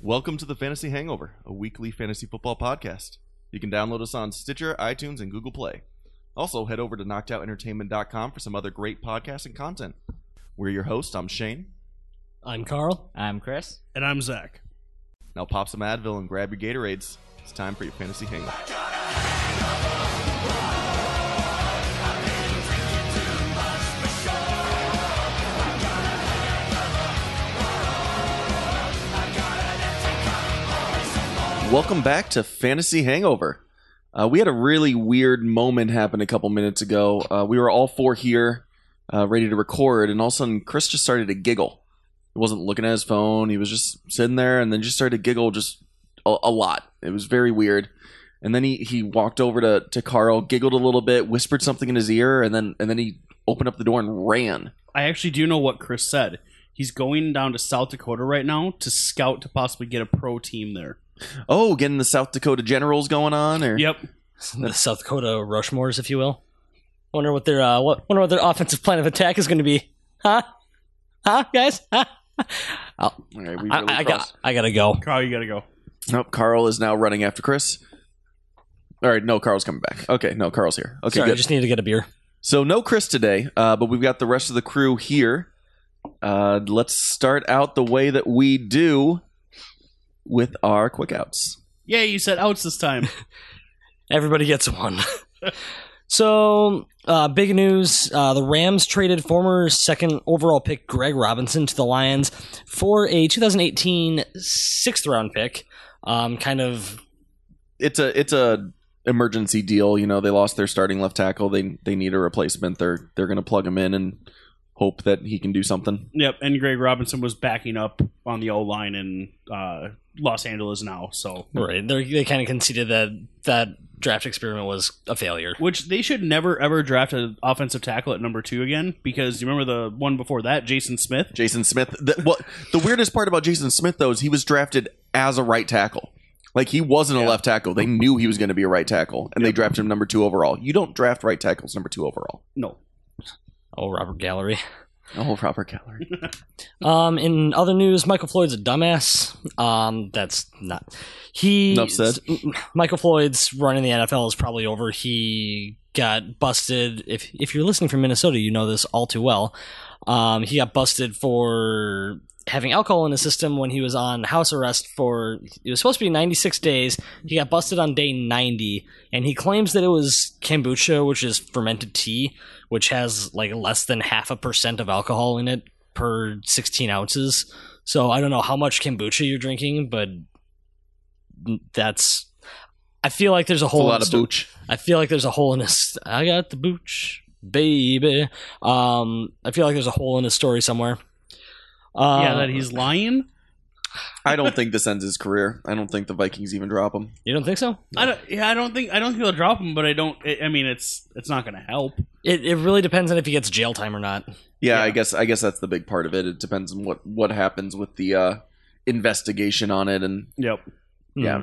Welcome to the Fantasy Hangover, a weekly fantasy football podcast. You can download us on Stitcher, iTunes, and Google Play. Also, head over to knockedoutentertainment.com for some other great podcasts and content. We're your hosts. I'm Shane. I'm Carl. I'm Chris. And I'm Zach. Now pop some Advil and grab your Gatorades. It's time for your Fantasy Hangover. Welcome back to Fantasy Hangover. We had a really weird moment happen a couple minutes ago. We were all four here, ready to record, and all of a sudden Chris just started to giggle. He wasn't looking at his phone. He was just sitting there and then just started to giggle just a lot. It was very weird. And then he walked over to Carl, giggled a little bit, whispered something in his ear, and then he opened up the door and ran. I actually do know what Chris said. He's going down to South Dakota right now to scout to possibly get a pro team there. Oh, getting the South Dakota Generals going on? Or? Yep. The South Dakota Rushmores, if you will. Wonder what their offensive plan of attack is going to be. Huh, guys? Huh? All right, I gotta go. Carl, you gotta go. Nope, Carl is now running after Chris. All right, no, Carl's coming back. Okay, no, Carl's here. Okay, Sorry, good. I just need to get a beer. So no Chris today, but we've got the rest of the crew here. Let's start out the way that we do with our quick outs. Yeah, you said outs this time. Everybody gets one. So, big news. The Rams traded former second overall pick Greg Robinson to the Lions for a 2018 sixth round pick. It's a emergency deal. You know, they lost their starting left tackle. They need a replacement. They're going to plug him in and hope that he can do something. Yep, and Greg Robinson was backing up on the O-line in Los Angeles now. So right, they kind of conceded that draft experiment was a failure. Which they should never, ever draft an offensive tackle at number 2 again, because you remember the one before that, Jason Smith? The weirdest part about Jason Smith, though, is he was drafted as a right tackle. Like, he wasn't a left tackle. They knew he was going to be a right tackle, and they drafted him number 2 overall. You don't draft right tackles number 2 overall. No. Oh, Robert Gallery. Oh, Robert Gallery. In other news, Michael Floyd's a dumbass. That's not... Enough said. Michael Floyd's run in the NFL is probably over. He got busted. If you're listening from Minnesota, you know this all too well. He got busted for having alcohol in his system when he was on house arrest for... It was supposed to be 96 days. He got busted on day 90, and he claims that it was kombucha, which is fermented tea, which has like less than 0.5% of alcohol in it per 16 ounces. So I don't know how much kombucha you're drinking, but that's... I feel like there's a hole. A lot of booch. I feel like there's a hole in his... I got the booch, baby. I feel like there's a hole in his story somewhere. Yeah, that he's lying? I don't think this ends his career. I don't think the Vikings even drop him. You don't think so? I don't think they'll drop him, but it's not going to help. It really depends on if he gets jail time or not. Yeah, I guess that's the big part of it. It depends on what happens with the investigation on it, and yep. Yeah,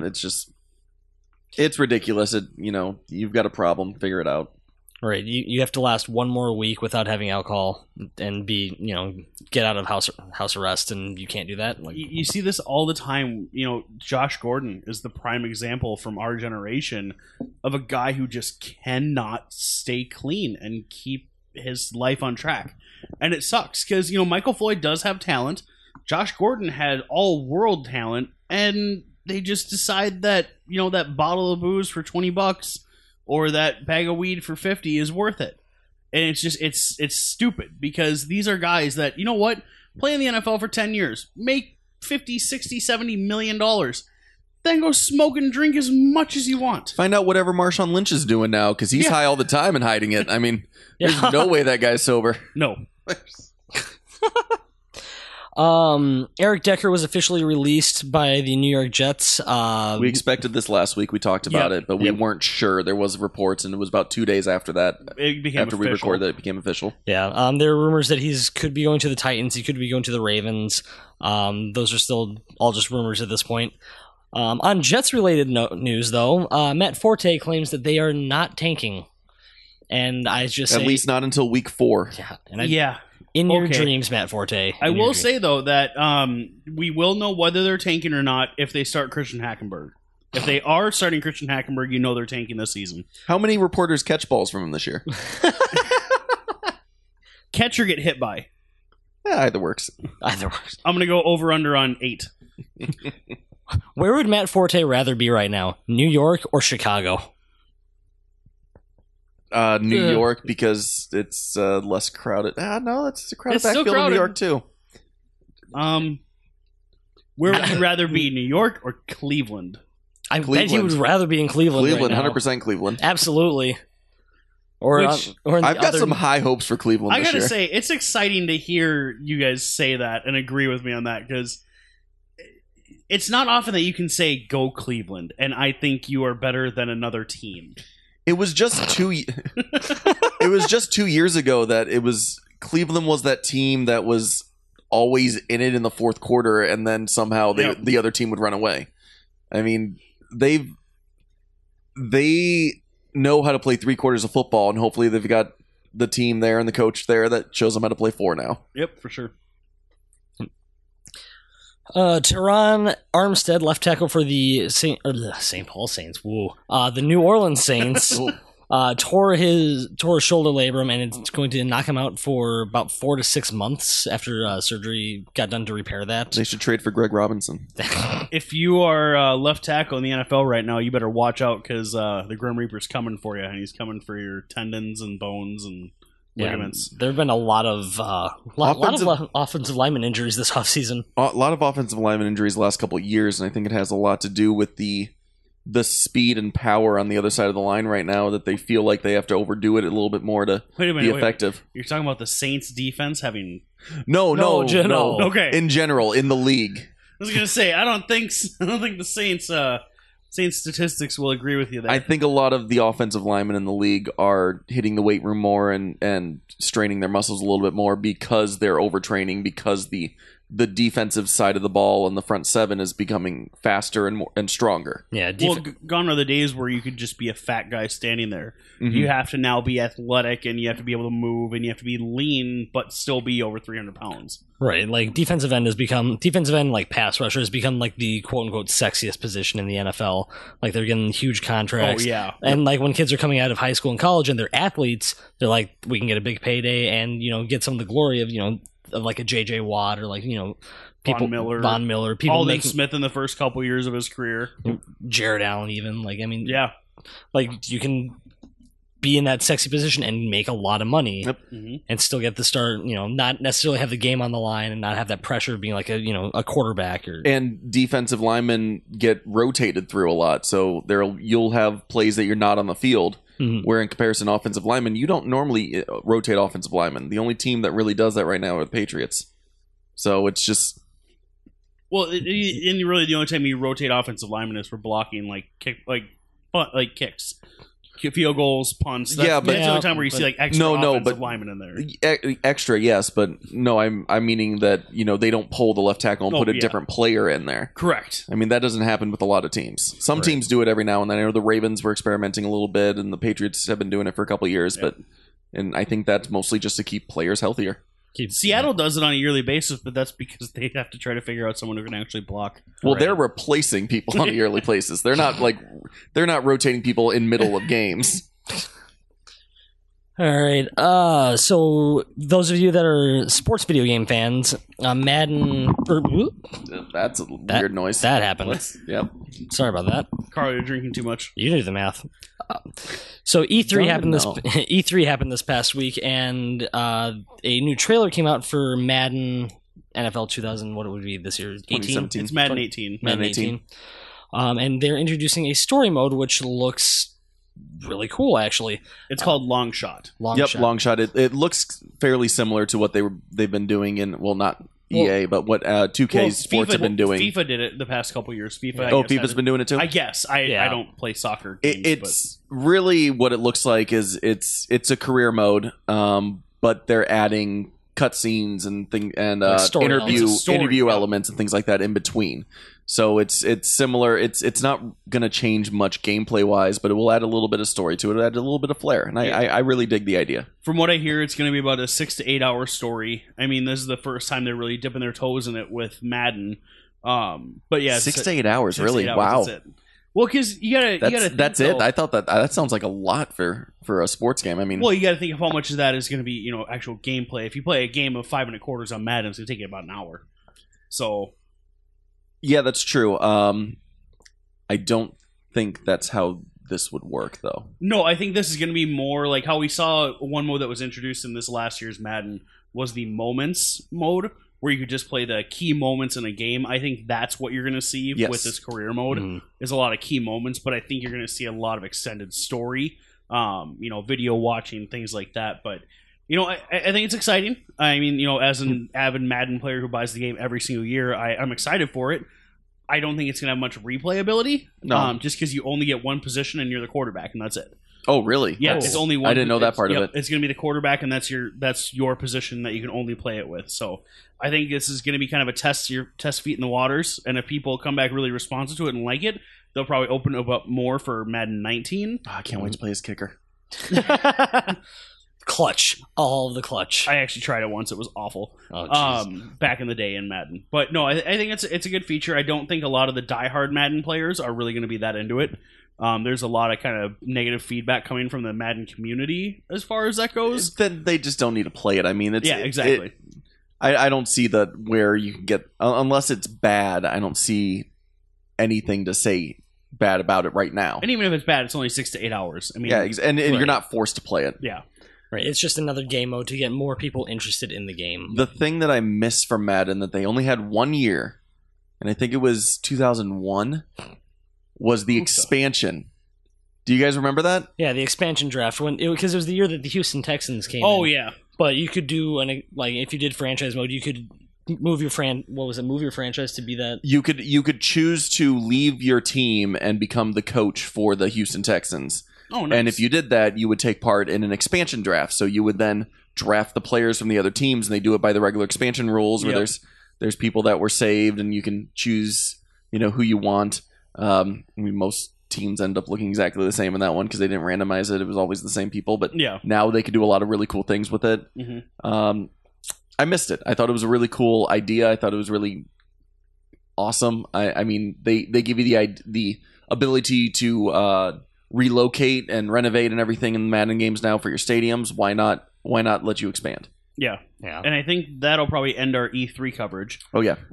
it's ridiculous. You've got a problem. Figure it out. Right, you have to last one more week without having alcohol and get out of house arrest, and you can't do that. Like, you see this all the time. Josh Gordon is the prime example from our generation of a guy who just cannot stay clean and keep his life on track. And it sucks because, Michael Floyd does have talent. Josh Gordon had all-world talent, and they just decide that, that bottle of booze for $20 or that bag of weed for $50 is worth it. And it's just, it's stupid because these are guys that, play in the NFL for 10 years, make $50, $60, $70 million, then go smoke and drink as much as you want. Find out whatever Marshawn Lynch is doing now, because he's high all the time and hiding it. I mean, there's no way that guy's sober. No. Eric Decker was officially released by the New York Jets. We expected this last week. We talked about it, but we weren't sure. There was reports, and it was about 2 days after that. It became after official. We recorded that, it became official. Yeah. There are rumors that he could be going to the Titans. He could be going to the Ravens. Those are still all just rumors at this point. On Jets-related news, though, Matt Forte claims that they are not tanking. And I just At least not until week 4. Yeah. In your Okay. dreams, Matt Forte. I In your will dreams. say though that we will know whether they're tanking or not if they start Christian Hackenberg. If they are starting Christian Hackenberg, you know they're tanking this season. How many reporters catch balls from him this year? Catch or get hit by. Yeah, either works. Either works. I'm gonna go over under on 8. Where would Matt Forte rather be right now? New York or Chicago? New Yeah. York, because it's less crowded. No, it's a crowded It's still backfield in New crowded. York too. Where would you rather be, New York or Cleveland? I bet he Cleveland. would rather be in Cleveland. Cleveland, right now. 100% Cleveland. Absolutely. Or Which- or in the I've got other, some high hopes for Cleveland I this gotta year. say, it's exciting to hear you guys say that and agree with me on that because it's not often that you can say "Go Cleveland," and I think you are better than another team. It was just it was just 2 years ago that it was Cleveland was that team that was always in it in the fourth quarter, and then somehow Yep. the other team would run away. I mean, they know how to play 3 quarters of football, and hopefully they've got the team there and the coach there that shows them how to play 4 now. Yep, for sure. Teron Armstead, left tackle for the St. Paul Saints. Woo. The New Orleans Saints tore his shoulder labrum, and it's going to knock him out for about 4 to 6 months after surgery got done to repair that. They should trade for Greg Robinson. If you are left tackle in the NFL right now, you better watch out because the Grim Reaper's coming for you, and he's coming for your tendons and bones and ligaments. There have been a lot of offensive lineman injuries this offseason. A lot of offensive lineman injuries the last couple of years, and I think it has a lot to do with the speed and power on the other side of the line right now, that they feel like they have to overdo it a little bit more to Wait a be minute, effective. You're talking about the Saints defense having... No. Okay. In general, in the league. I was gonna say I don't think the Saints statistics will agree with you there. I think a lot of the offensive linemen in the league are hitting the weight room more and straining their muscles a little bit more because they're overtraining, because the defensive side of the ball and the front seven is becoming faster and stronger. Yeah, Gone are the days where you could just be a fat guy standing there. Mhm. You have to now be athletic, and you have to be able to move, and you have to be lean, but still be over 300 pounds. right. Like defensive end, like pass rusher has become like the quote unquote sexiest position in the NFL. Like they're getting huge contracts. Oh yeah, And like when kids are coming out of high school and college and they're athletes, they're like, we can get a big payday and get some of the glory of of like a JJ Watt or like people Von Miller, people Alden making Smith in the first couple years of his career. Jared Allen even. Like I mean, Yeah, like you can be in that sexy position and make a lot of money Yep. and still get the start. Not necessarily have the game on the line and not have that pressure of being like a quarterback or. And defensive linemen get rotated through a lot, so you'll have plays that you're not on the field. Mhm. Where in comparison, offensive linemen, you don't normally rotate offensive linemen. The only team that really does that right now are the Patriots. So it's just well, and really the only time you rotate offensive linemen is for blocking kicks. Field goals, punts. That's the only time where you see like extra offensive linemen in there. Extra, yes, but no, I'm meaning that they don't pull the left tackle and put a yeah. different player in there. Correct. I mean, that doesn't happen with a lot of teams. Some Right. teams do it every now and then. I know the Ravens were experimenting a little bit, and the Patriots have been doing it for a couple of years. Yep. And I think that's mostly just to keep players healthier. Seattle does it on a yearly basis, but that's because they have to try to figure out someone who can actually block. Well, Right. they're replacing people on a yearly basis. They're not rotating people in middle of games. All right. So those of you that are sports video game fans, Madden. That's a weird noise. That happened. Yep. Sorry about that. Carl, you're drinking too much. You do the math. So E3 happened No. E3 happened this past week, and a new trailer came out for Madden NFL 2000. What it would be this year? 18. 2017. It's Madden 18. Madden Madden 18. And they're introducing a story mode, which looks really cool. Actually, It's called Long Shot. long Yep, shot. long shot. It looks fairly similar to what they've been doing in not EA, but what 2K Sports have been doing. FIFA did it the past couple years. FIFA. I Oh, guess, FIFA's been doing it too. I guess. I Yeah. don't play soccer games. It's really what it looks like is it's a career mode, but they're adding cutscenes and Like story interview elements. Story, interview yeah. elements and things like that in between. So it's similar. It's not going to change much gameplay wise, but it will add a little bit of story to it. It'll add a little bit of flair, and I really dig the idea. From what I hear, it's going to be about a 6 to 8 hour story. I mean, this is the first time they're really dipping their toes in it with Madden. But yeah, 6 to 8 hours, really? 8 hours, wow. that's it. Well, because you gotta. That's it. I thought that sounds like a lot for a sports game. I mean, well, you gotta think of how much of that is going to be actual gameplay. If you play a game of 5 1/4 on Madden, it's going to take you about an hour. So. Yeah, that's true. I don't think that's how this would work, though. No, I think this is going to be more like how we saw one mode that was introduced in this last year's Madden was the moments mode, where you could just play the key moments in a game. I think that's what you're going to see with this career mode, is a lot of key moments, but I think you're going to see a lot of extended story, video watching, things like that. But, I think it's exciting. I mean, as an avid Madden player who buys the game every single year, I'm excited for it. I don't think it's going to have much replayability, just because you only get one position and you're the quarterback, and that's it. Oh, really? Yeah, it's only one. I didn't know that part of it. It's going to be the quarterback, and that's your position that you can only play it with. So I think this is going to be kind of a test feet in the waters, and if people come back really responsive to it and like it, they'll probably open it up more for Madden 19. Oh, I can't wait to play as kicker. Clutch. All the clutch. I actually tried it once. It was awful. Oh, back in the day in Madden. But no, I think it's a good feature. I don't think a lot of the diehard Madden players are really going to be that into it. There's a lot of kind of negative feedback coming from the Madden community as far as that goes. Then they just don't need to play it. I mean, exactly. I don't see that where you can get, unless it's bad, I don't see anything to say bad about it right now. And even if it's bad, it's only 6 to 8 hours. I mean, yeah, and you're not forced to play it. Yeah. Right, it's just another game mode to get more people interested in the game. The thing that I miss from Madden that they only had 1 year, and I think it was 2001, was the expansion. Do you guys remember that? Yeah, the expansion draft, because it was the year that the Houston Texans came in. Oh, yeah. But you could do, if you did franchise mode, you could move your franchise to be that. You could choose to leave your team and become the coach for the Houston Texans. Oh, nice. And if you did that, you would take part in an expansion draft. So you would then draft the players from the other teams, and they do it by the regular expansion rules, where there's people that were saved, and you can choose, who you want. I mean, most teams end up looking exactly the same in that one because they didn't randomize it. It was always the same people, but now they could do a lot of really cool things with it. Mm-hmm. I missed it. I thought it was a really cool idea. I thought it was really awesome. I mean, they give you the ability to relocate and renovate and everything in Madden games now for your stadiums. Why not let you expand? Yeah. And I think that'll probably end our E3 coverage. Oh yeah.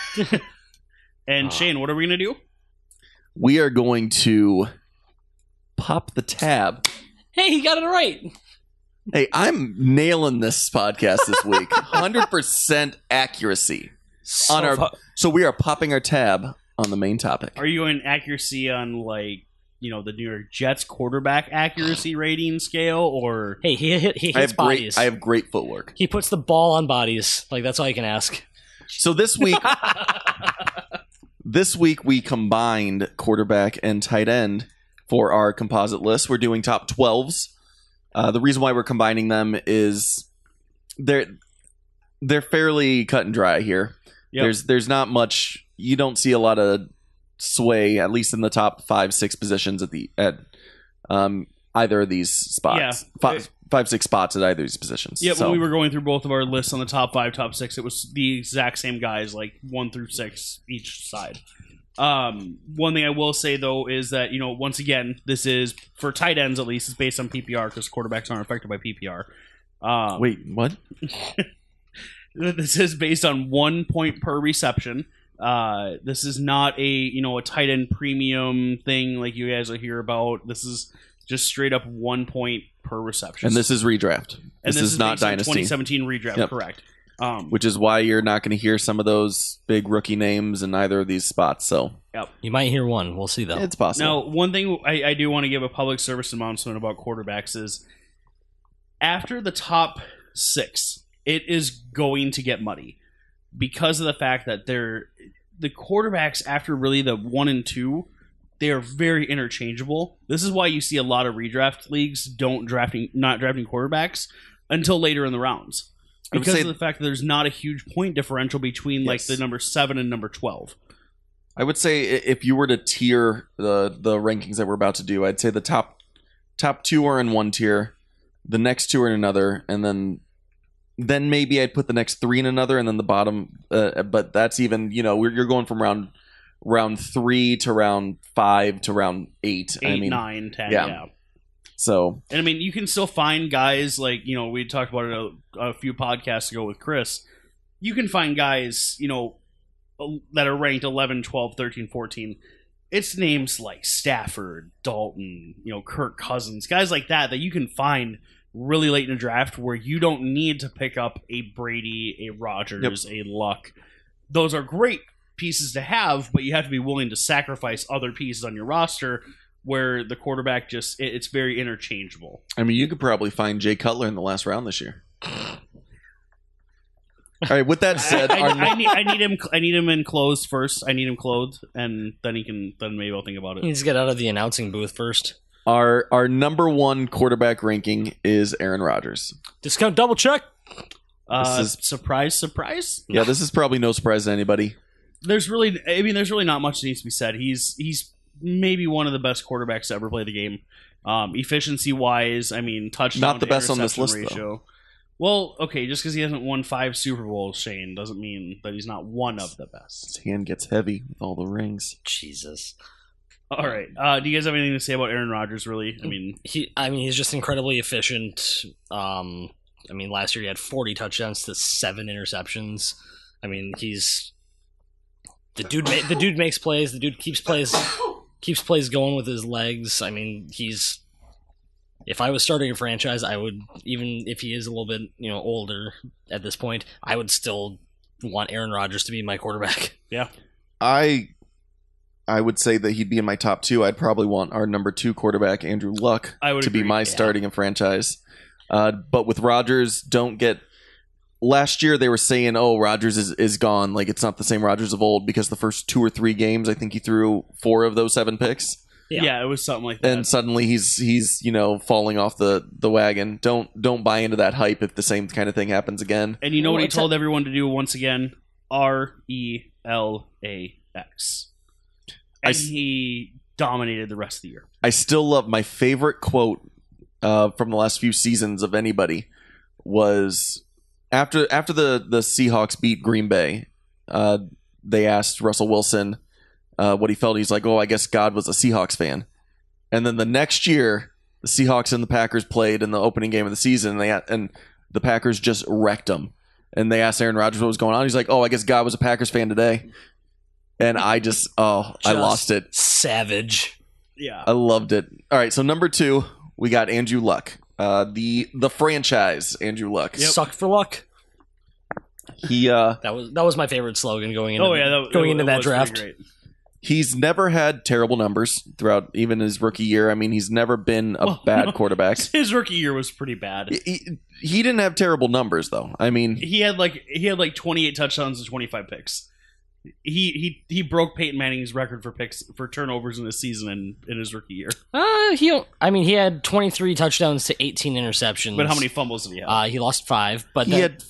And Shane, what are we gonna do? We are going to pop the tab. Hey, he got it right. Hey, I'm nailing this podcast this week. 100% accuracy on our. So we are popping our tab on the main topic. Are you going accuracy on the New York Jets quarterback accuracy rating scale, or hey, he hits bodies. I have great footwork. He puts the ball on bodies. That's all you can ask. So this week we combined quarterback and tight end for our composite list. We're doing top 12s. The reason why we're combining them is they're fairly cut and dry here. Yep. There's not much. You don't see a lot of sway, at least in the top 5-6 positions at either of these spots. Yeah. 5-6 spots at either of these positions. Yeah, when we were going through both of our lists on the top 5, top 6, it was the exact same guys, 1 through 6 each side. One thing I will say, though, is that, once again, this is, for tight ends at least, it's based on PPR, because quarterbacks aren't affected by PPR. Wait, what? This is based on 1 point per reception. This is not a tight end premium thing like you guys will hear about. This is just straight up 1 point per reception. And this is redraft. And this is not Dynasty. 2017 redraft, yep. Correct. Which is why you're not going to hear some of those big rookie names in either of these spots. So yep. You might hear one. We'll see, though. It's possible. Now, one thing I do want to give a public service announcement about quarterbacks is after the top 6, it is going to get muddy because of the fact that the quarterbacks after really the 1 and 2, they are very interchangeable. This is why you see a lot of redraft leagues not drafting quarterbacks until later in the rounds. Because of the fact that there's not a huge point differential between the number 7 and number 12. I would say if you were to tier the rankings that we're about to do, I'd say the top two are in one tier, the next two are in another, and then maybe I'd put the next three in another, and then the bottom. But that's even, you're going from round 3 to round 5 to round 8. 8, 9, 10, yeah. yeah. So, and I mean, you can still find guys like, we talked about it a few podcasts ago with Chris. You can find guys, that are ranked 11, 12, 13, 14. It's names like Stafford, Dalton, Kirk Cousins, guys like that you can find really late in a draft where you don't need to pick up a Brady, a Rodgers, a Luck. Those are great pieces to have, but you have to be willing to sacrifice other pieces on your roster where the quarterback it's very interchangeable. I mean, you could probably find Jay Cutler in the last round this year. All right. With that said, I need him. I need him in clothes first. I need him clothed, and then then maybe I'll think about it. He needs to get out of the announcing booth first. Our number one quarterback ranking is Aaron Rodgers. Discount double check. Surprise. Yeah, this is probably no surprise to anybody. There's really not much that needs to be said. He's maybe one of the best quarterbacks to ever play the game. Efficiency wise, touchdown not the to best on this list ratio. though. Well, okay, just because he hasn't won 5 Super Bowls, Shane, doesn't mean that he's not one of the best. His hand gets heavy with all the rings. Jesus. All right. Do you guys have anything to say about Aaron Rodgers? Really? He's just incredibly efficient. Last year he had 40 touchdowns to 7 interceptions. He's the dude. The dude makes plays. The dude keeps plays going with his legs. He's. If I was starting a franchise, I would, even if he is a little bit, older at this point, I would still want Aaron Rodgers to be my quarterback. Yeah. I would say that he'd be in my top 2. I'd probably want our number 2 quarterback, Andrew Luck, to be my starting a franchise. But with Rodgers, last year they were saying, Rodgers is gone. Like, it's not the same Rodgers of old because the first 2 or 3 games, I think he threw 4 of those 7 picks. Yeah, it was something like that. And suddenly he's falling off the wagon. Don't buy into that hype if the same kind of thing happens again. And you know what he told everyone to do once again? RELAX. And he dominated the rest of the year. I still love my favorite quote from the last few seasons of anybody was after the Seahawks beat Green Bay. They asked Russell Wilson what he felt. He's like, I guess God was a Seahawks fan. And then the next year, the Seahawks and the Packers played in the opening game of the season, and the Packers just wrecked them. And they asked Aaron Rodgers what was going on. He's like, I guess God was a Packers fan today. And I I lost it. Savage. Yeah. I loved it. All right, so number 2, we got Andrew Luck. The franchise, Andrew Luck. Yep. Suck for luck. He that was my favorite slogan going into that draft. Great. He's never had terrible numbers throughout even his rookie year. He's never been a bad quarterback. His rookie year was pretty bad. He didn't have terrible numbers though. He had like 28 touchdowns and 25 picks. He broke Peyton Manning's record for turnovers in the season in his rookie year. He had 23 touchdowns to 18 interceptions. But how many fumbles did he have? He lost 5, but he had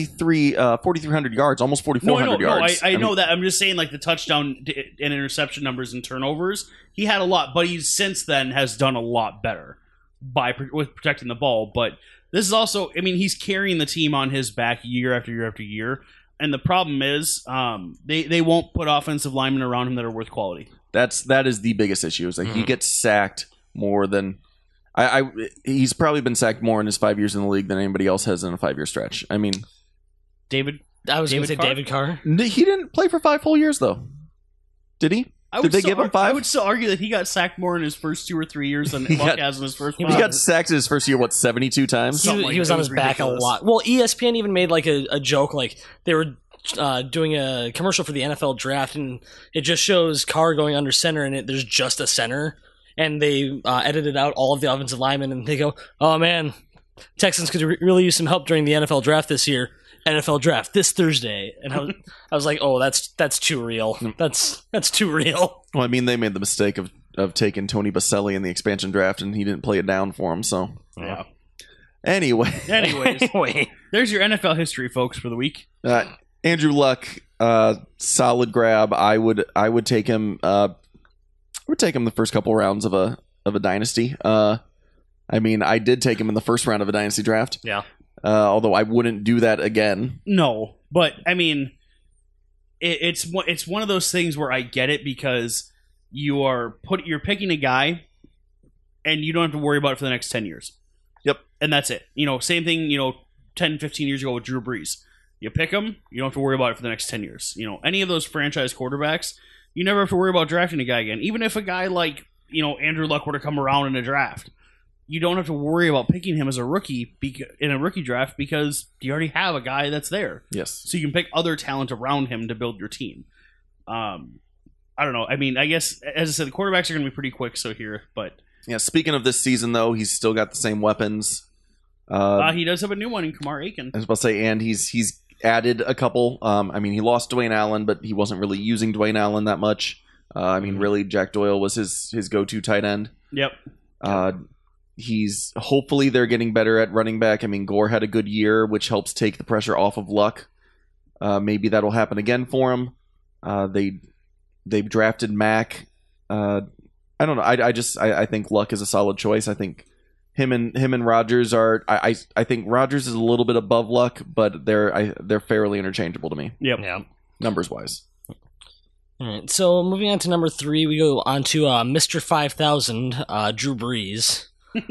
4,300 yards, almost 4,400 yards. I know that. I'm just saying, like, the touchdown and interception numbers and turnovers, he had a lot, but he since then has done a lot better with protecting the ball. But this is also, he's carrying the team on his back year after year after year. And the problem is, they won't put offensive linemen around him that are worth quality. That is the biggest issue. Is like he gets sacked more than he's probably been sacked more in his 5 years in the league than anybody else has in a 5-year stretch. David. I was going to say David Carr. He didn't play for 5 full years though. Did he? Did they give him 5? I would still argue that he got sacked more in his first 2 or 3 years than Luck has in his first 5. He got sacked in his first year, 72 times? He was on his back a lot. Well, ESPN even made like a joke, like they were doing a commercial for the NFL draft, and it just shows Carr going under center, and there's just a center, and they edited out all of the offensive linemen, and they go, "Oh man, Texans could really use some help during the NFL draft this year. NFL draft this Thursday," and I was like, "Oh, that's too real. That's too real." Well, they made the mistake of taking Tony Baselli in the expansion draft, and he didn't play it down for him. So yeah. Anyways, there's your NFL history, folks, for the week. Andrew Luck, solid grab. I would take him. I would take him the first couple rounds of a dynasty. I mean, I did take him in the first round of a dynasty draft. Yeah. Although I wouldn't do that again. No, but I mean, it's one of those things where I get it because you're picking a guy, and you don't have to worry about it for the next 10 years. Yep. And that's it. Same thing, 10, 15 years ago with Drew Brees. You pick him, you don't have to worry about it for the next 10 years. Any of those franchise quarterbacks, you never have to worry about drafting a guy again. Even if a guy like, Andrew Luck were to come around in a draft, you don't have to worry about picking him as a rookie in a rookie draft because you already have a guy that's there. Yes. So you can pick other talent around him to build your team. I don't know. I mean, I guess, as I said, the quarterbacks are going to be pretty quick but... Yeah, speaking of this season, though, he's still got the same weapons. He does have a new one in Kamar Aiken. I was about to say, and he's added a couple. I mean, he lost Dwayne Allen, but he wasn't really using Dwayne Allen that much. I mean, really, Jack Doyle was his go-to tight end. Yep. Hopefully they're getting better at running back. I mean, Gore had a good year, which helps take the pressure off of Luck. Maybe that'll happen again for him. They've drafted Mack. I don't know. I think Luck is a solid choice. I think him and Rodgers are. I think Rodgers is a little bit above Luck, but they're fairly interchangeable to me. Yep. Yeah. Numbers wise. All right. So moving on to number 3, we go on to Mr. 5000, Drew Brees.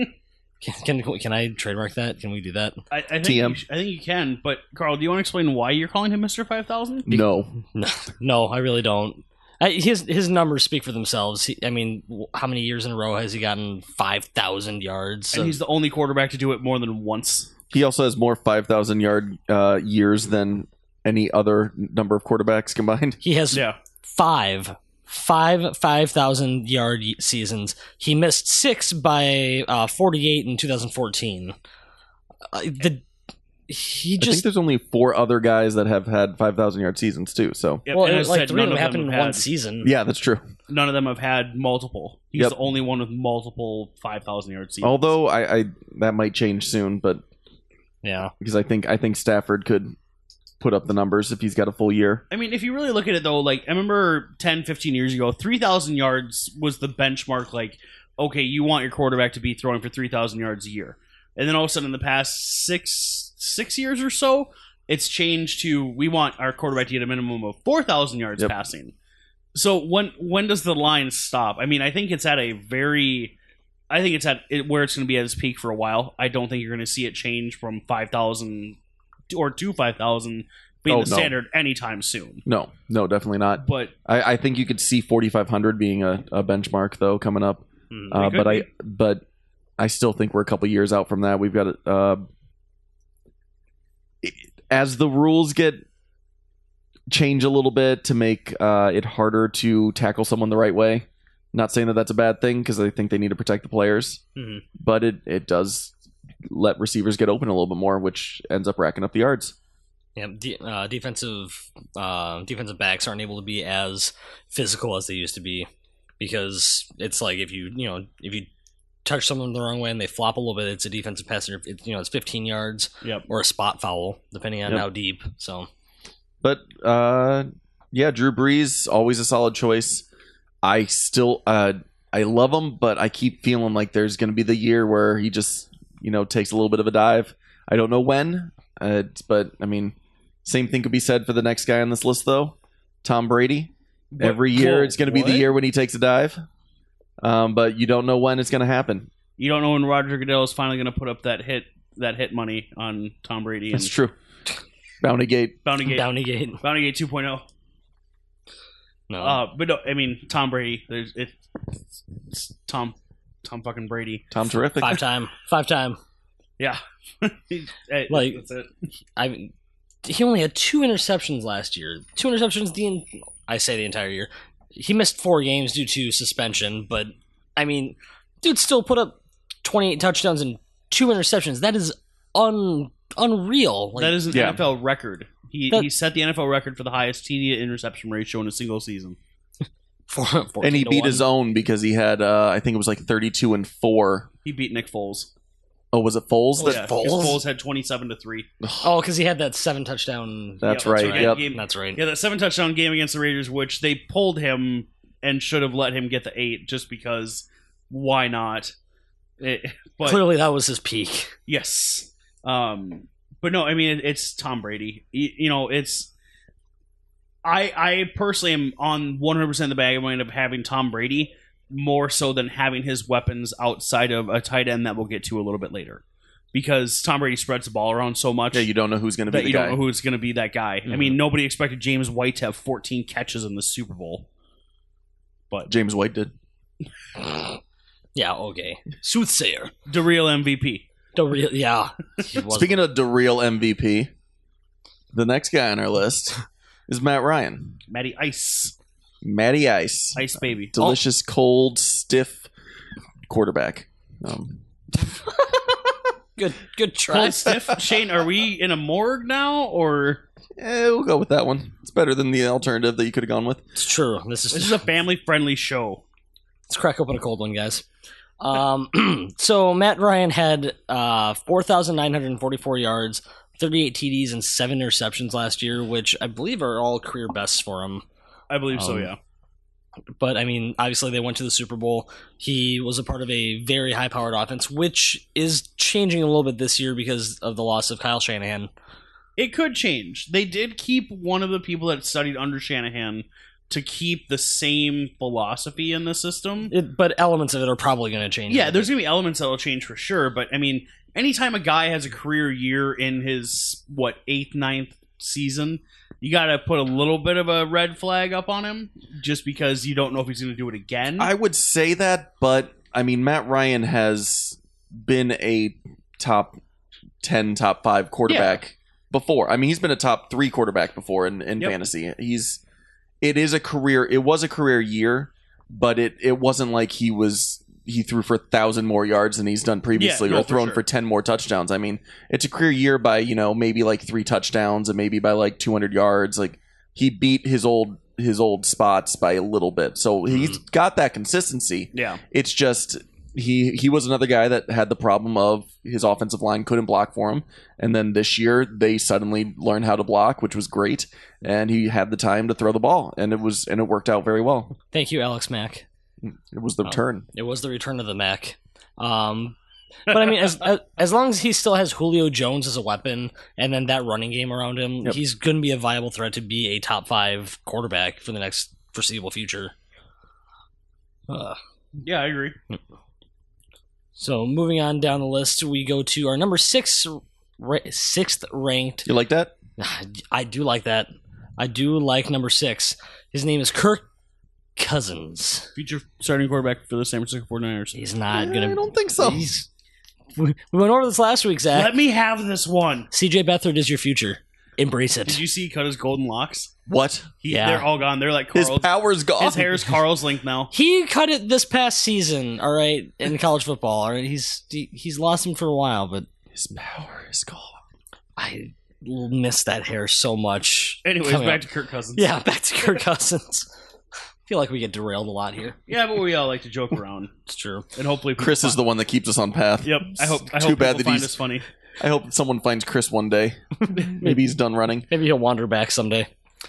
Can I trademark that? Can we do that? I think TM. I think you can. But Carl, do you want to explain why you're calling him Mr. 5000? No, I really don't. His numbers speak for themselves. How many years in a row has he gotten 5,000 yards? And he's the only quarterback to do it more than once. He also has more 5,000 yard years than any other number of quarterbacks combined. He has five 5,000 yard seasons. He missed 6 by 48 in 2014. I think there's only 4 other guys that have had 5,000 yard seasons too. So Yep. Well, and it, like 3 of them happened in one season. yeah, that's true. None of them have had multiple. He's Yep. the only one with multiple 5,000 yard seasons. Although I that might change soon, but Yeah. because I think Stafford could put up the numbers if he's got a full year. I mean, if you really look at it though, like I remember 10, 15 years ago, 3,000 yards was the benchmark. Like, okay, you want your quarterback to be throwing for 3,000 yards a year, and then all of a sudden, in the past six years or so, it's changed to we want our quarterback to get a minimum of 4,000 yards passing. So when does the line stop? I mean, I think it's at where it's going to be at its peak for a while. I don't think you're going to see it change from 5,000 or to 5,000 being the standard anytime soon. No, definitely not. But I think you could see 4,500 being a benchmark though coming up. But I still think we're a couple years out from that. We've got as the rules change a little bit to make it harder to tackle someone the right way. Not saying that that's a bad thing because I think they need to protect the players, but it does let receivers get open a little bit more, which ends up racking up the yards. Yeah, defensive backs aren't able to be as physical as they used to be because it's like if you touch someone the wrong way and they flop a little bit, it's a defensive pass. It's 15 yards or a spot foul depending on how deep. So, but Drew Brees always a solid choice. I still I love him, but I keep feeling like there's going to be the year where he just takes a little bit of a dive. I don't know when, but I mean, same thing could be said for the next guy on this list, though. Tom Brady. Every year it's going to be the year when he takes a dive, but you don't know when it's going to happen. You don't know when Roger Goodell is finally going to put up that hit money on Tom Brady. That's true. Bountygate 2.0. No. But no, I mean Tom Brady. It's Tom fucking Brady. Tom terrific. Five time. Yeah. Like that's it. He only had 2 interceptions last year. 2 interceptions I say the entire year. He missed 4 games due to suspension, but I mean, dude still put up 28 touchdowns and 2 interceptions. That is unreal. That is an NFL record. He set the NFL record for the highest TD to interception ratio in a single season. And he beat his own because he had I think it was like 32-4. He beat Nick Foles. Oh, was it Foles? Oh, that yeah, Foles? 'cause Foles had 27-3. Oh, because he had that 7 touchdown. That's Yeah, right. right. Yep. Game- That's right. Yeah, that 7 touchdown game against the Raiders, which they pulled him and should have let him get the 8 just because why not? But Clearly, that was his peak. yes. But no, I mean, it's Tom Brady. You know, it's. I personally am on 100% the bandwagon of having Tom Brady more so than having his weapons outside of a tight end that we'll get to a little bit later. Because Tom Brady spreads the ball around so much Yeah, you don't know who's going to be that the you guy. don't know who's going to be that guy. I mean, nobody expected James White to have 14 catches in the Super Bowl. But James White did. Yeah, okay. Soothsayer. the real MVP. The real, yeah. He was- Speaking of the real MVP, the next guy on our list is Matt Ryan. Matty Ice. Matty Ice. Ice baby. Delicious, cold, stiff quarterback. good try. Cold stiff. Shane, are we in a morgue now, or We'll go with that one. It's better than the alternative that you could have gone with. It's true. this is a family-friendly show? Let's crack open a cold one, guys. So Matt Ryan had 4,944 yards, 38 TDs, and 7 interceptions last year, which I believe are all career bests for him. I believe so. Yeah. But, I mean, obviously they went to the Super Bowl. He was a part of a very high-powered offense, which is changing a little bit this year because of the loss of Kyle Shanahan. It could change. They did keep one of the people that studied under Shanahan to keep the same philosophy in the system. But elements of it are probably going to change. Yeah, there's going to be elements that will change for sure. But, I mean, anytime a guy has a career year in his, 8th, 9th season, you got to put a little bit of a red flag up on him just because you don't know if he's going to do it again. I would say that, but I mean, Matt Ryan has been a top 10, top 5 quarterback before. I mean, he's been a top 3 quarterback before in Yep. fantasy. It was a career year, but it wasn't like he threw for 1,000 more yards than he's done previously, Yeah, no, or thrown for for 10 more touchdowns. I mean, it's a career year by, maybe like 3 touchdowns and maybe by like 200 yards. Like, he beat his old spots by a little bit. So he's got that consistency. yeah. It's just he was another guy that had the problem of his offensive line couldn't block for him. And then this year they suddenly learned how to block, which was great. And he had the time to throw the ball, and it worked out very well. Thank you, Alex Mack. It was the return. It was the return of the Mac. But I mean, as long as he still has Julio Jones as a weapon, and then that running game around him, Yep. he's going to be a viable threat to be a top 5 quarterback for the next foreseeable future. Yeah, I agree. So moving on down the list, we go to our number 6th ranked. You like that? I do like that. I do like number 6. His name is Kirk Cousins. Future starting quarterback for the San Francisco 49ers. He's not going to. I don't think so. We went over this last week, Zach. Let me have this one. CJ Beathard is your future. Embrace it. Did you see he cut his golden locks? What? Yeah. They're all gone. They're like His Carl's. power's gone. His hair is Carl's length now. He cut it this past season, all right, in college football. All right, he's lost him for a while, but His power is gone. I miss that hair so much. Anyways, Coming back up. to Kirk Cousins. Yeah, back to Kirk Cousins. I feel like we get derailed a lot here. Yeah, but we all like to joke around, It's true. and hopefully people Chris is the one that keeps us on path. Yep. I hope. Too bad people that find he's- us funny. I hope someone finds Chris one day. Maybe he's done running. Maybe he'll wander back someday.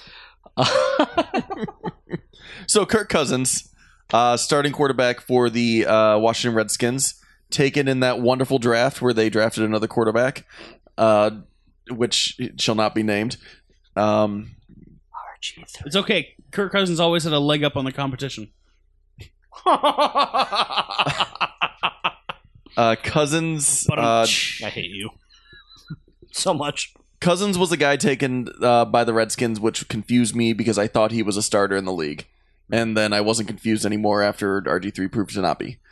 So Kirk Cousins, starting quarterback for the Washington Redskins, taken in that wonderful draft where they drafted another quarterback, which shall not be named. It's okay. Kirk Cousins always had a leg up on the competition. Cousins. I hate you so much. Cousins was a guy taken by the Redskins, which confused me because I thought he was a starter in the league, and then I wasn't confused anymore after RG3 proved to not be.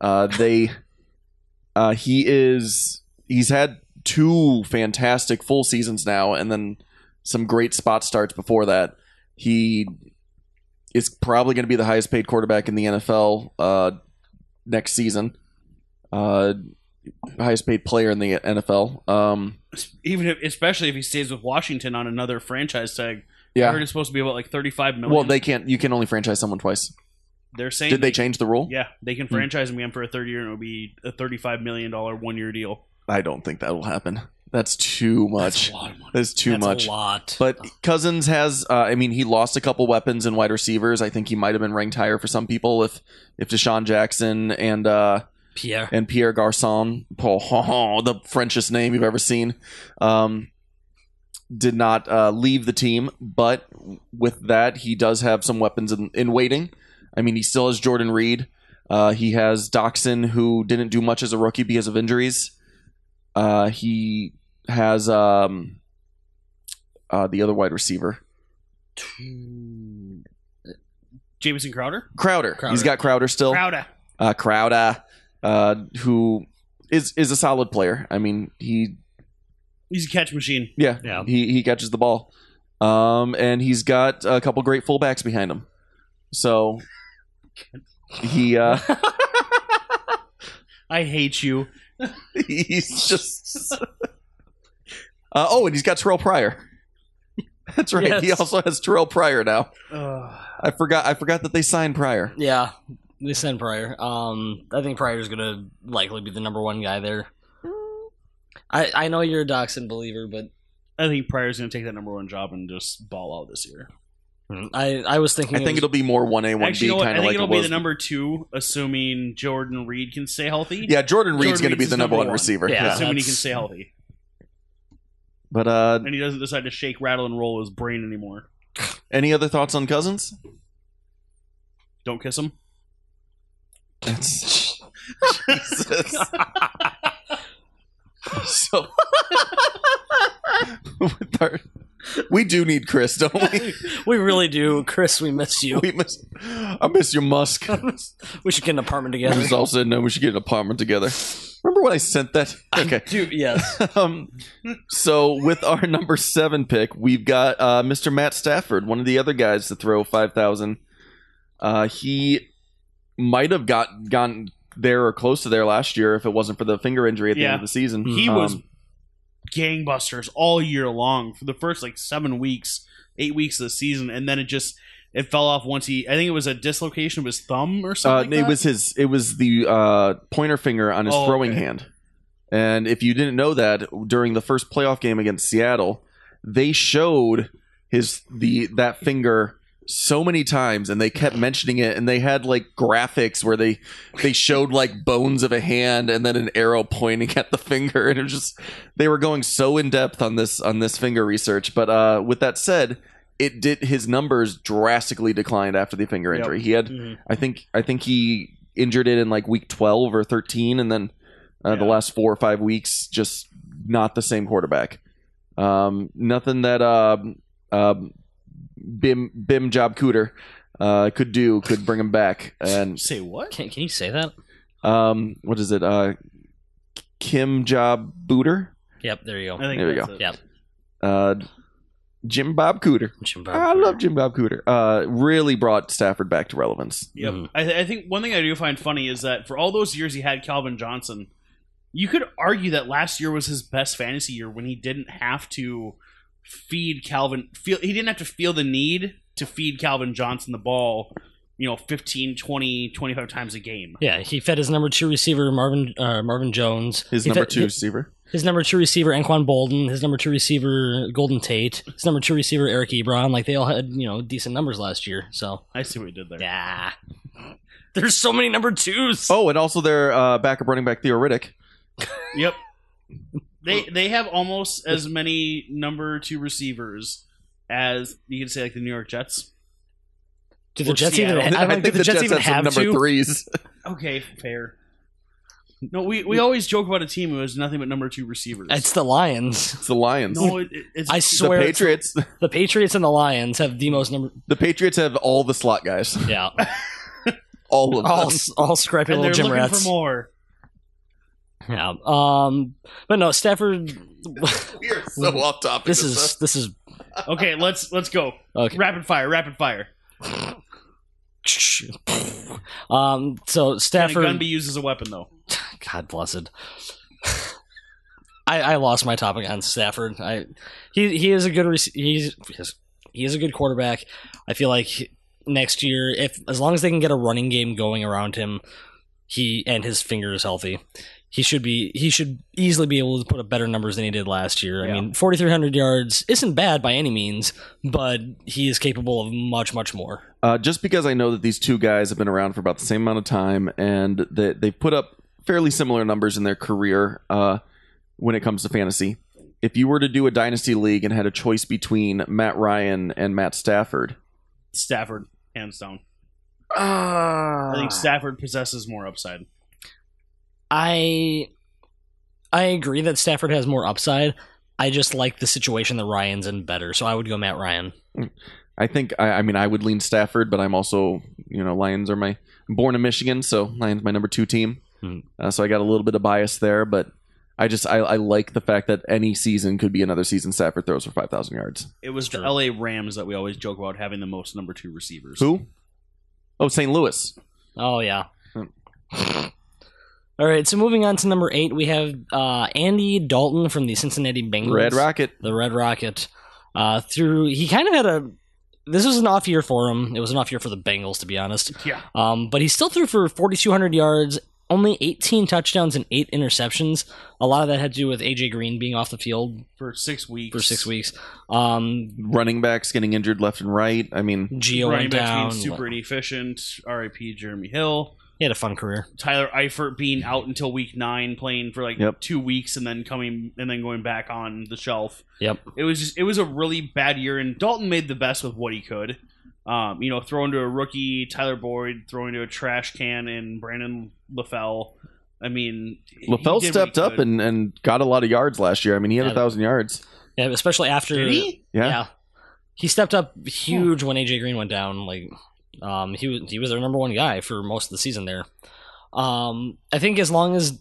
He's had 2 fantastic full seasons now, and then some great spot starts before that. He is probably going to be the highest paid quarterback in the NFL next season. Highest paid player in the NFL. Especially if he stays with Washington on another franchise tag. I Yeah. heard it's supposed to be about like $35 million. Well, you can only franchise someone twice. They're saying Did they change the rule? Yeah, they can franchise him again for a third year, and it'll be a $35 million 1 year deal. I don't think that will happen. That's too much. That's a lot of money. That's too much. A lot. But Cousins has, he lost a couple weapons in wide receivers. I think he might have been ranked higher for some people if Deshaun Jackson and Pierre Garçon, the Frenchest name you've ever seen, did not leave the team. But with that, he does have some weapons in waiting. I mean, he still has Jordan Reed. He has Doxson, who didn't do much as a rookie because of injuries. He has the other wide receiver, Jamison Crowder. Crowder. He's got Crowder still. Crowder, who is a solid player. I mean, he's a catch machine. Yeah. He catches the ball, and he's got a couple great fullbacks behind him. So he, I hate you. He's just. And he's got Terrell Pryor. That's right. Yes. He also has Terrell Pryor now. I forgot that they signed Pryor. Yeah, they signed Pryor. I think Pryor's gonna likely be the number one guy there. I know you're a Doxson believer, but I think Pryor's going to take that number one job and just ball out this year. I was thinking. I think it'll be more 1A, 1B kind of like it'll it be was. The number two, assuming Jordan Reed can stay healthy. Yeah, Jordan Reed's going to be the number one receiver. Yeah. Assuming he can stay healthy. But and he doesn't decide to shake, rattle, and roll his brain anymore. Any other thoughts on Cousins? Don't kiss him. Jesus. So we do need Chris, don't we? We really do, Chris. We miss you. I miss your Musk. We should get an apartment together. We all said no. We should get an apartment together. Remember when I sent that? Okay. Dude, yes. So with our number 7 pick, we've got Mr. Matt Stafford, one of the other guys to throw 5,000. He might have gone there or close to there last year if it wasn't for the finger injury at the end of the season. He was gangbusters all year long for the first 7 weeks, 8 weeks of the season, and then it fell off once I think it was a dislocation of his thumb or something. It was the pointer finger on his throwing hand. And if you didn't know that, during the first playoff game against Seattle, they showed that finger so many times, and they kept mentioning it, and they had graphics where they showed bones of a hand and then an arrow pointing at the finger, and it was just, they were going so in depth on this finger research. But with that said, his numbers drastically declined after the finger injury. He had I think he injured it in week 12 or 13, and then the last 4 or 5 weeks just not the same quarterback. Nothing that Bim Job Cooter could bring him back. And say what? Can you say that? What is it? Kim Job Booter? Yep, there you go. There we go. Yep. Jim Bob Cooter. I love Jim Bob Cooter. Really brought Stafford back to relevance. Yep. I think one thing I do find funny is that for all those years he had Calvin Johnson, you could argue that last year was his best fantasy year when he didn't have to feed Calvin. He didn't have to feel the need to feed Calvin Johnson the ball, 15, 20, 25 times a game. Yeah, he fed his number 2 receiver, Marvin Jones. His number 2 receiver. His number 2 receiver, Anquan Bolden. His number 2 receiver, Golden Tate. His number 2 receiver, Eric Ebron. They all had, decent numbers last year. So I see what you did there. Yeah. There's so many number 2s. Oh, and also their backup running back, Theo Riddick. Yep. They have almost as many number 2 receivers as you can say the New York Jets. Do the Jets even? I think the Jets even have number 3s. Okay, fair. No, we always joke about a team who has nothing but number 2 receivers. It's the Lions. It's the Lions. No, it's I swear. The Patriots. The Patriots and the Lions have the most number. The Patriots have all the slot guys. Yeah. All of them. All scrappy little gym rats. For more. Yeah. But no, Stafford. We are so off topic. This is. Okay, let's go. Okay. Rapid fire. So Stafford. Can a gun be used as a weapon though? God blessed. I lost my topic on Stafford. He is a good he is a good quarterback. I feel like next year, as long as they can get a running game going around him, he and his finger is healthy, he should easily be able to put up better numbers than he did last year. I mean, 4,300 yards isn't bad by any means, but he is capable of much, much more. Just because I know that these two guys have been around for about the same amount of time, and they've put up fairly similar numbers in their career when it comes to fantasy. If you were to do a dynasty league and had a choice between Matt Ryan and Matt Stafford, hands down. I think Stafford possesses more upside. I agree that Stafford has more upside. I just like the situation that Ryan's in better, so I would go Matt Ryan. I think I would lean Stafford, but I'm also, Lions are I'm born in Michigan, so Lions my number 2 team. So I got a little bit of bias there, but I like the fact that any season could be another season Stafford throws for 5,000 yards. It was the LA Rams that we always joke about having the most number 2 receivers. Who? Oh, St. Louis. Oh, yeah. All right, so moving on to number 8, we have Andy Dalton from the Cincinnati Bengals. Red Rocket. The Red Rocket. He kind of had this was an off year for him. It was an off year for the Bengals, to be honest. Yeah. But he still threw for 4,200 yards, only 18 touchdowns and 8 interceptions. A lot of that had to do with AJ Green being off the field for 6 weeks. Running backs getting injured left and right. I mean, Gio went down. Being super inefficient. R.I.P. Jeremy Hill. He had a fun career. Tyler Eifert being out until week 9, playing for 2 weeks, and then going back on the shelf. Yep. It was a really bad year, and Dalton made the best with what he could. Throwing to a rookie, Tyler Boyd, throwing to a trash can in Brandon LaFell. I mean, LaFell stepped up and got a lot of yards last year. I mean, he had 1,000 yards. Yeah, especially after. Did he? Yeah. He stepped up huge when AJ Green went down. He was their number 1 guy for most of the season there. I think as long as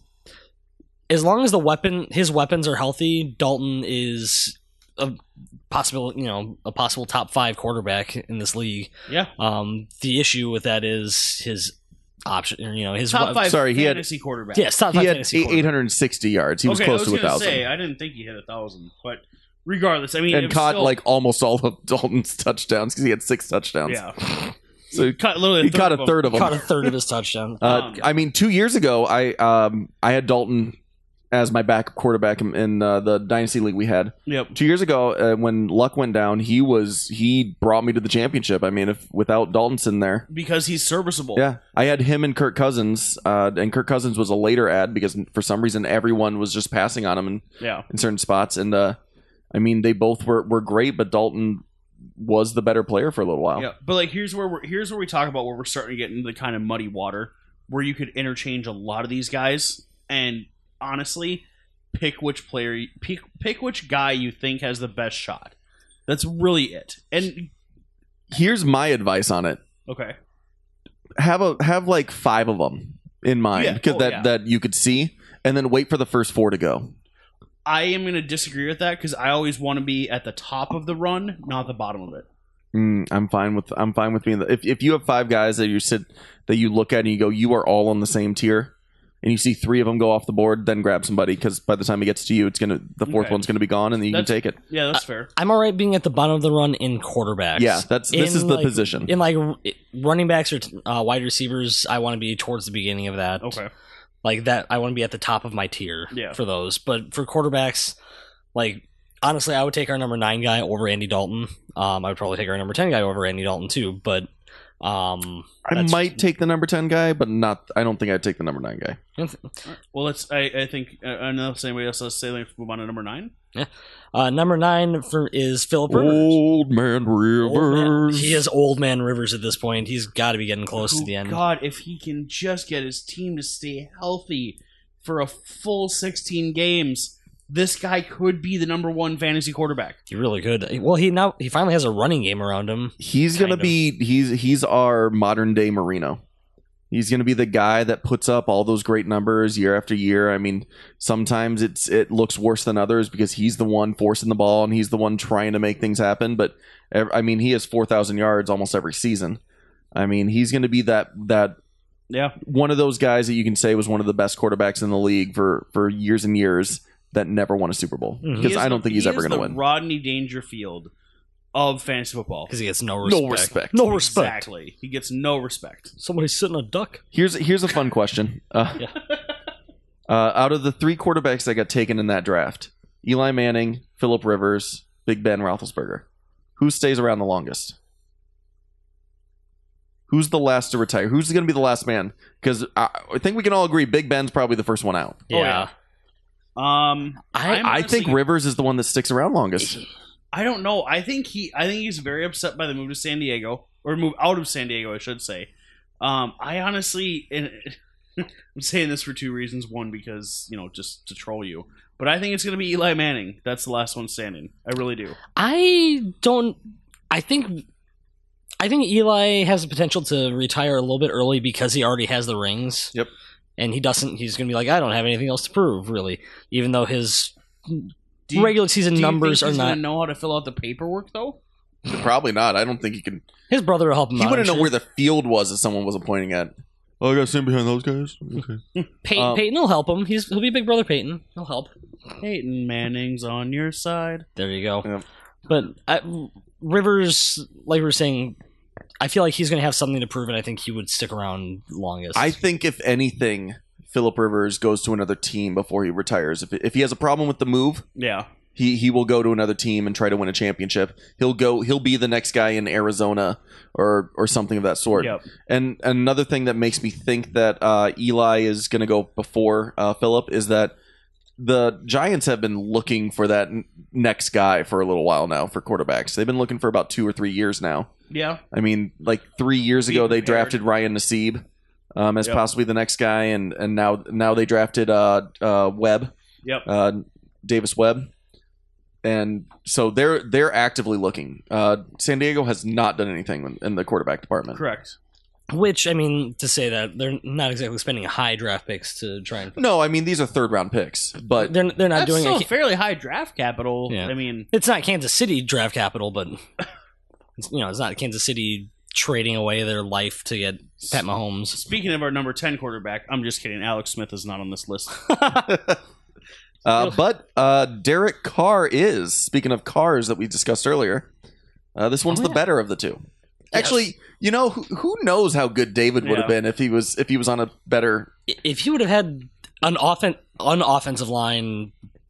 his weapons are healthy, Dalton is a possible top 5 quarterback in this league. Yeah. The issue with that is his option. His top 5 fantasy quarterback. Yes, top 5 he had fantasy 860 yards. He was close to 1,000. I didn't think he hit 1,000, but regardless, I mean, and caught almost all of Dalton's touchdowns because he had 6 touchdowns. Yeah. So he caught a third of them. Caught a third of his touchdowns. 2 years ago, I had as my backup quarterback in the dynasty league we had. Yep. 2 years ago, when Luck went down, he brought me to the championship. I mean, without Dalton sitting there, because he's serviceable. Yeah, I had him and Kirk Cousins, and Kirk Cousins was a later add because for some reason everyone was just passing on him in certain spots. And I mean, they both were great, but Dalton was the better player for a little while. Yeah, but here's where we talk about where we're starting to get into the kind of muddy water where you could interchange a lot of these guys and honestly pick which guy you think has the best shot. That's really it. And here's my advice on it. Okay. Have 5 of them in mind because that you could see, and then wait for the first 4 to go. I am going to disagree with that because I always want to be at the top of the run, not the bottom of it. I'm fine with being if you have 5 guys that you look at and you go, you are all on the same tier, and you see 3 of them go off the board, then grab somebody because by the time it gets to you, the 4th one's going to be gone, and then you can take it. Yeah, that's fair. I'm all right being at the bottom of the run in quarterbacks. Yeah, this is the position. In running backs or wide receivers, I want to be towards the beginning of that. Okay. Like that, I want to be at the top of my tier for those. But for quarterbacks, honestly, I would take our number 9 guy over Andy Dalton. I would probably take our number 10 guy over Andy Dalton too. But I might take the number 10 guy, but I don't think I'd take the number 9 guy. Well, I think unless anybody else has to say, let's move on to number 9. Yeah. Number 9 is Philip Rivers. Old Man Rivers. He is Old Man Rivers at this point. He's got to be getting close to the end. God, if he can just get his team to stay healthy for a full 16 games, this guy could be the number 1 fantasy quarterback. He really could. Well, he finally has a running game around him. He's going to be he's our modern day Marino. He's going to be the guy that puts up all those great numbers year after year. I mean, sometimes it looks worse than others because he's the one forcing the ball and he's the one trying to make things happen. But I mean, he has 4,000 yards almost every season. I mean, he's going to be that one of those guys that you can say was one of the best quarterbacks in the league for years and years that never won a Super Bowl because I don't think he's ever going to win. Rodney Dangerfield of fantasy football. Because he gets no respect. No respect. No respect. Exactly. He gets no respect. Somebody's sitting a duck. Here's a fun question. Out of the 3 quarterbacks that got taken in that draft, Eli Manning, Phillip Rivers, Big Ben Roethlisberger, who stays around the longest? Who's the last to retire? Who's going to be the last man? Because I think we can all agree Big Ben's probably the first one out. Yeah. I think Rivers is the one that sticks around longest. I don't know. I think he's very upset by the move to San Diego, or move out of San Diego, I should say. I honestly, and I'm saying this for 2 reasons. One, because just to troll you, but I think it's going to be Eli Manning. That's the last one standing. I really do. I think Eli has the potential to retire a little bit early because he already has the rings. Yep. And he's going to be like, I don't have anything else to prove, really. Even though his regular season numbers are not. He's going to know how to fill out the paperwork, though? Probably not. I don't think he can. His brother will help him out. He wouldn't know where the field was if someone wasn't pointing at. Oh, I got to stand behind those guys? Okay. Peyton will help him. He'll be Big Brother Peyton. He'll help. Peyton Manning's on your side. There you go. Yep. But Rivers, like we were saying, I feel like he's going to have something to prove, and I think he would stick around longest. I think, if anything, Phillip Rivers goes to another team before he retires. If he has a problem with the move, yeah, he will go to another team and try to win a championship. He'll be the next guy in Arizona or something of that sort. Yep. And another thing that makes me think that Eli is going to go before Phillip is that the Giants have been looking for that next guy for a little while now for quarterbacks. They've been looking for about 2 or 3 years now. Yeah. I mean, like 3 years ago, they drafted Ryan Nassib as possibly the next guy, and now they drafted Webb. Yep. Davis Webb. And so they're actively looking. San Diego has not done anything in the quarterback department. Correct. Which, I mean, to say that they're not exactly spending high draft picks to try and. No, I mean these are 3rd-round picks, but they're not That's doing still fairly high draft capital. Yeah. I mean, it's not Kansas City draft capital, but it's not Kansas City trading away their life to get Pat Mahomes. Speaking of our number 10 quarterback, I'm just kidding. Alex Smith is not on this list. But Derek Carr is. Speaking of cars that we discussed earlier, this one's the better of the two. Yes. Actually, who knows how good David would have been if he was on a better. If he would have had an offensive lineman,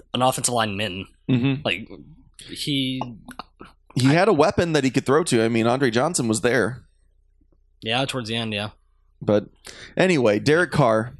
like he had a weapon that he could throw to. I mean, Andre Johnson was there. Yeah, towards the end, yeah. But anyway, Derek Carr,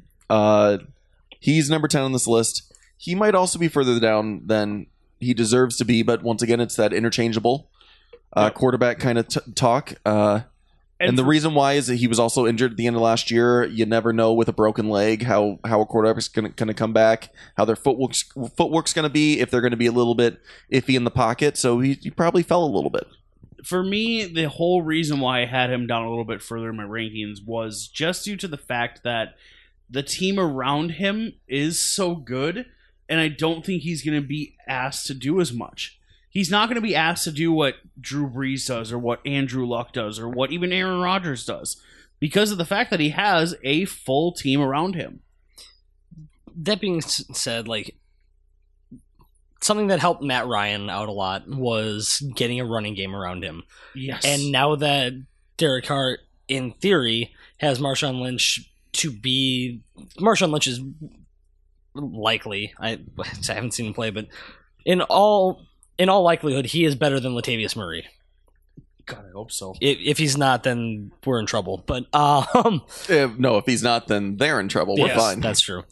he's number 10 on this list. He might also be further down than he deserves to be, but once again, it's that interchangeable quarterback kind of talk. And the reason why is that he was also injured at the end of last year. You never know with a broken leg how a quarterback's going to come back, how their footwork's going to be, if they're going to be a little bit iffy in the pocket. So he probably fell a little bit. For me, the whole reason why I had him down a little bit further in my rankings was just due to the fact that the team around him is so good, and I don't think he's going to be asked to do as much. He's not going to be asked to do what Drew Brees does or what Andrew Luck does or what even Aaron Rodgers does because of the fact that he has a full team around him. That being said, like, something that helped Matt Ryan out a lot was getting a running game around him. Yes. And now that Derek Carr, in theory, has Marshawn Lynch to be... Marshawn Lynch is likely... I haven't seen him play, but in all likelihood, he is better than Latavius Murray. God, I hope so. If he's not, then we're in trouble. But if he's not, then they're in trouble. We're fine. That's true.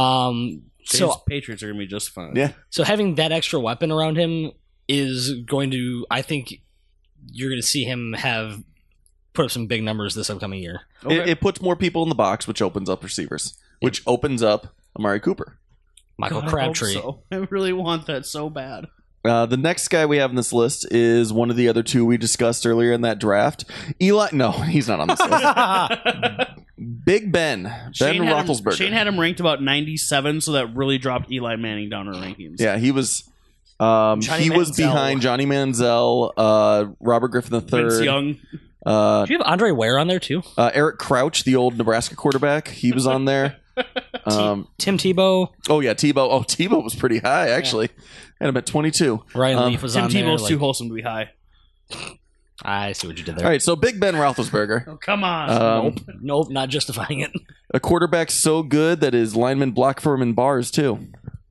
So Patriots are going to be just fine. Yeah. So having that extra weapon around him is going to, I think, you're going to see him put up some big numbers this upcoming year. Okay. It puts more people in the box, which opens up receivers, which opens up Amari Cooper, Michael God, Crabtree. I hope so. I really want that so bad. The next guy we have in this list is one of the other two we discussed earlier in that draft. Eli. No, he's not on this list. Big Ben Roethlisberger. Shane had him ranked about 97, so that really dropped Eli Manning down in rankings. Yeah, he was. He was behind Johnny Manziel, Robert Griffin III, Vince Young. Do you have Andre Ware on there too? Eric Crouch, the old Nebraska quarterback, he was on there. Tim Tebow. Oh yeah, Tebow. Oh, Tebow was pretty high actually. Had him at 22. Ryan Leaf was Tim on there. Tebow's too wholesome to be high. I see what you did All there. right, so Big Ben Roethlisberger, Oh, come on. Nope, not justifying it. a quarterback so good that his linemen block for him in bars too.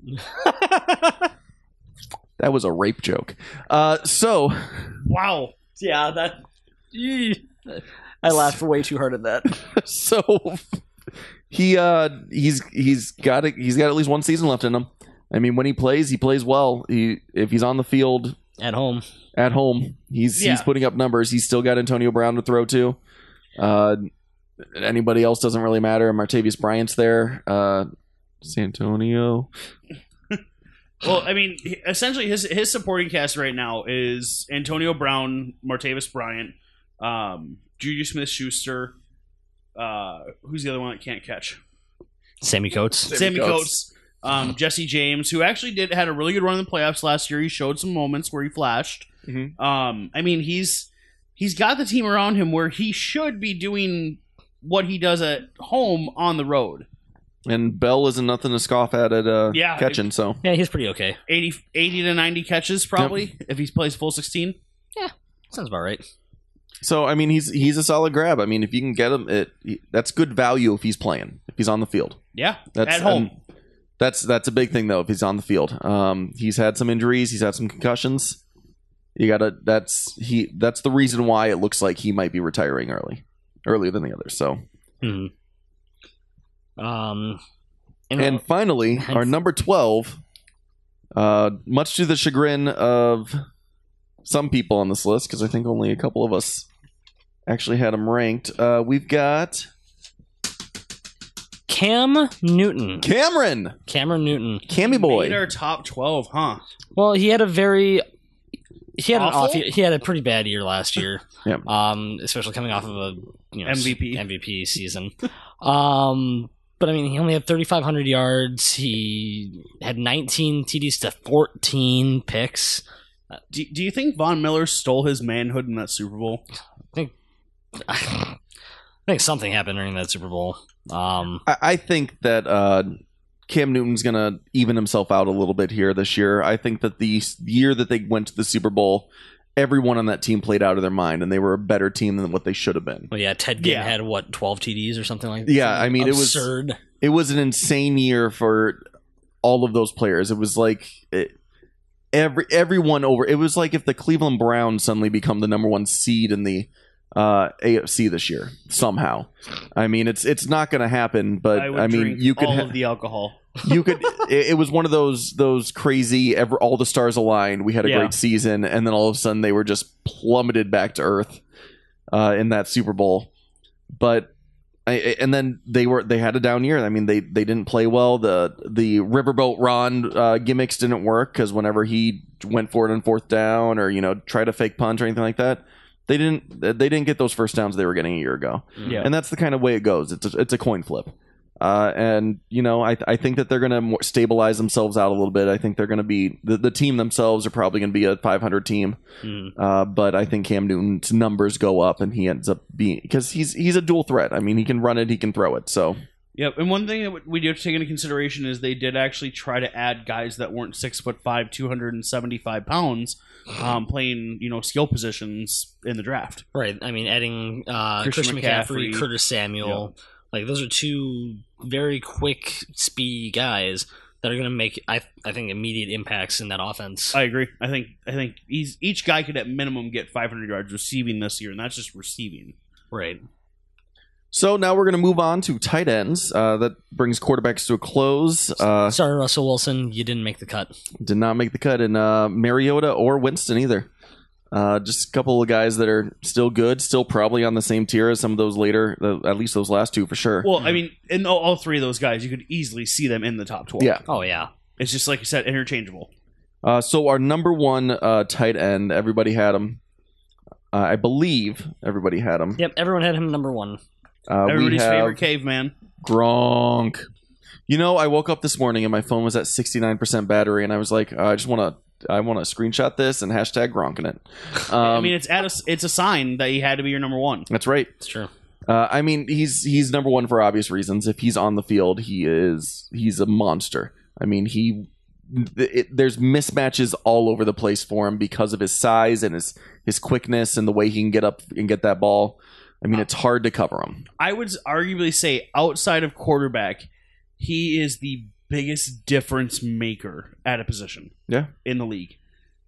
That was a rape joke. So Wow. Yeah, that. I laughed way too hard at that. he's got at least one season left in him. I mean, when he plays well. If he's on the field At home. he's putting up numbers. He's still got Antonio Brown to throw to. Anybody else doesn't really matter. Martavis Bryant's there. Santonio. Well, I mean, essentially his supporting cast right now is Antonio Brown, Martavis Bryant, Juju Smith-Schuster. Who's the other one that can't catch? Sammy Coates. Sammy Coates. Jesse James, who actually had a really good run in the playoffs last year. He showed some moments where he flashed. Mm-hmm. I mean, he's got the team around him where he should be doing what he does at home on the road. And Bell isn't nothing to scoff at catching. So Yeah, he's pretty okay. 80 to 90 catches probably if he plays full 16. Yeah, sounds about right. So I mean, he's a solid grab. I mean, if you can get him, that's good value if he's playing, if he's on the field. Yeah, That's at home. That's a big thing though. If he's on the field, he's had some injuries, he's had some concussions. That's the reason why it looks like he might be retiring earlier than the others. So, and finally, our number 12, much to the chagrin of some people on this list, because I think only a couple of us actually had him ranked. We've got Cam Newton. Cameron Newton. Cammy boy. Made our top 12, huh? Well, he had an Awful? off year. He had a pretty bad year last year. Yep. Especially coming off of a MVP season. But I mean, he only had 3,500 yards. He had 19 TDs to 14 picks. Do you think Von Miller stole his manhood in that Super Bowl? I think something happened during that Super Bowl. I think that Cam Newton's going to even himself out a little bit here this year. I think that the year that they went to the Super Bowl, everyone on that team played out of their mind, and they were a better team than what they should have been. Well, yeah, Ted Ginn had 12 TDs or something like that. Yeah, I mean, absurd. It was an insane year for all of those players. It was like everyone over. It was like if the Cleveland Browns suddenly become the number one seed in the AFC this year somehow. I mean, it's not going to happen. But I mean, you could all of the alcohol. You could. It was one of those crazy. All the stars aligned. We had a great season, and then all of a sudden they were just plummeted back to earth in that Super Bowl. But and then they had a down year. I mean, they didn't play well. The Riverboat Ron gimmicks didn't work because whenever he went for it on fourth down or tried a fake punt or anything like that, they didn't get those first downs they were getting a year ago. Yeah. And that's the kind of way it goes. It's a coin flip. And I think that they're going to stabilize themselves out a little bit. I think they're going to be the team themselves are probably going to be a 500 team. But I think Cam Newton's numbers go up, and he ends up being because he's a dual threat. I mean, he can run it, he can throw it. So yep. And one thing that we do have to take into consideration is they did actually try to add guys that weren't 6'5", 275 pounds, playing skill positions in the draft. Right. I mean, adding Christian McCaffrey, Curtis Samuel. Yep. Like, those are two very quick, speedy guys that are going to make, I think, immediate impacts in that offense. I agree. I think each guy could at minimum get 500 yards receiving this year, and that's just receiving. Right. So now we're going to move on to tight ends. That brings quarterbacks to a close. Sorry, Russell Wilson, you didn't make the cut. Did not make the cut in Mariota or Winston either. Just a couple of guys that are still good, still probably on the same tier as some of those later, at least those last two for sure. Well, I mean, in all three of those guys, you could easily see them in the top 12. Yeah. Oh, yeah. It's just, like you said, interchangeable. So our number one tight end, everybody had him. I believe everybody had him. Yep, everyone had him number one. Everybody's favorite caveman. Gronk. I woke up this morning and my phone was at 69% battery, and I was like, I want to screenshot this and hashtag Gronk in it. I mean, it's a sign that he had to be your number one. That's right. It's true. I mean, he's number one for obvious reasons. If he's on the field, he's a monster. I mean, he there's mismatches all over the place for him because of his size and his quickness and the way he can get up and get that ball. I mean, it's hard to cover him. I would arguably say outside of quarterback, he is the biggest difference maker at a position. Yeah. In the league.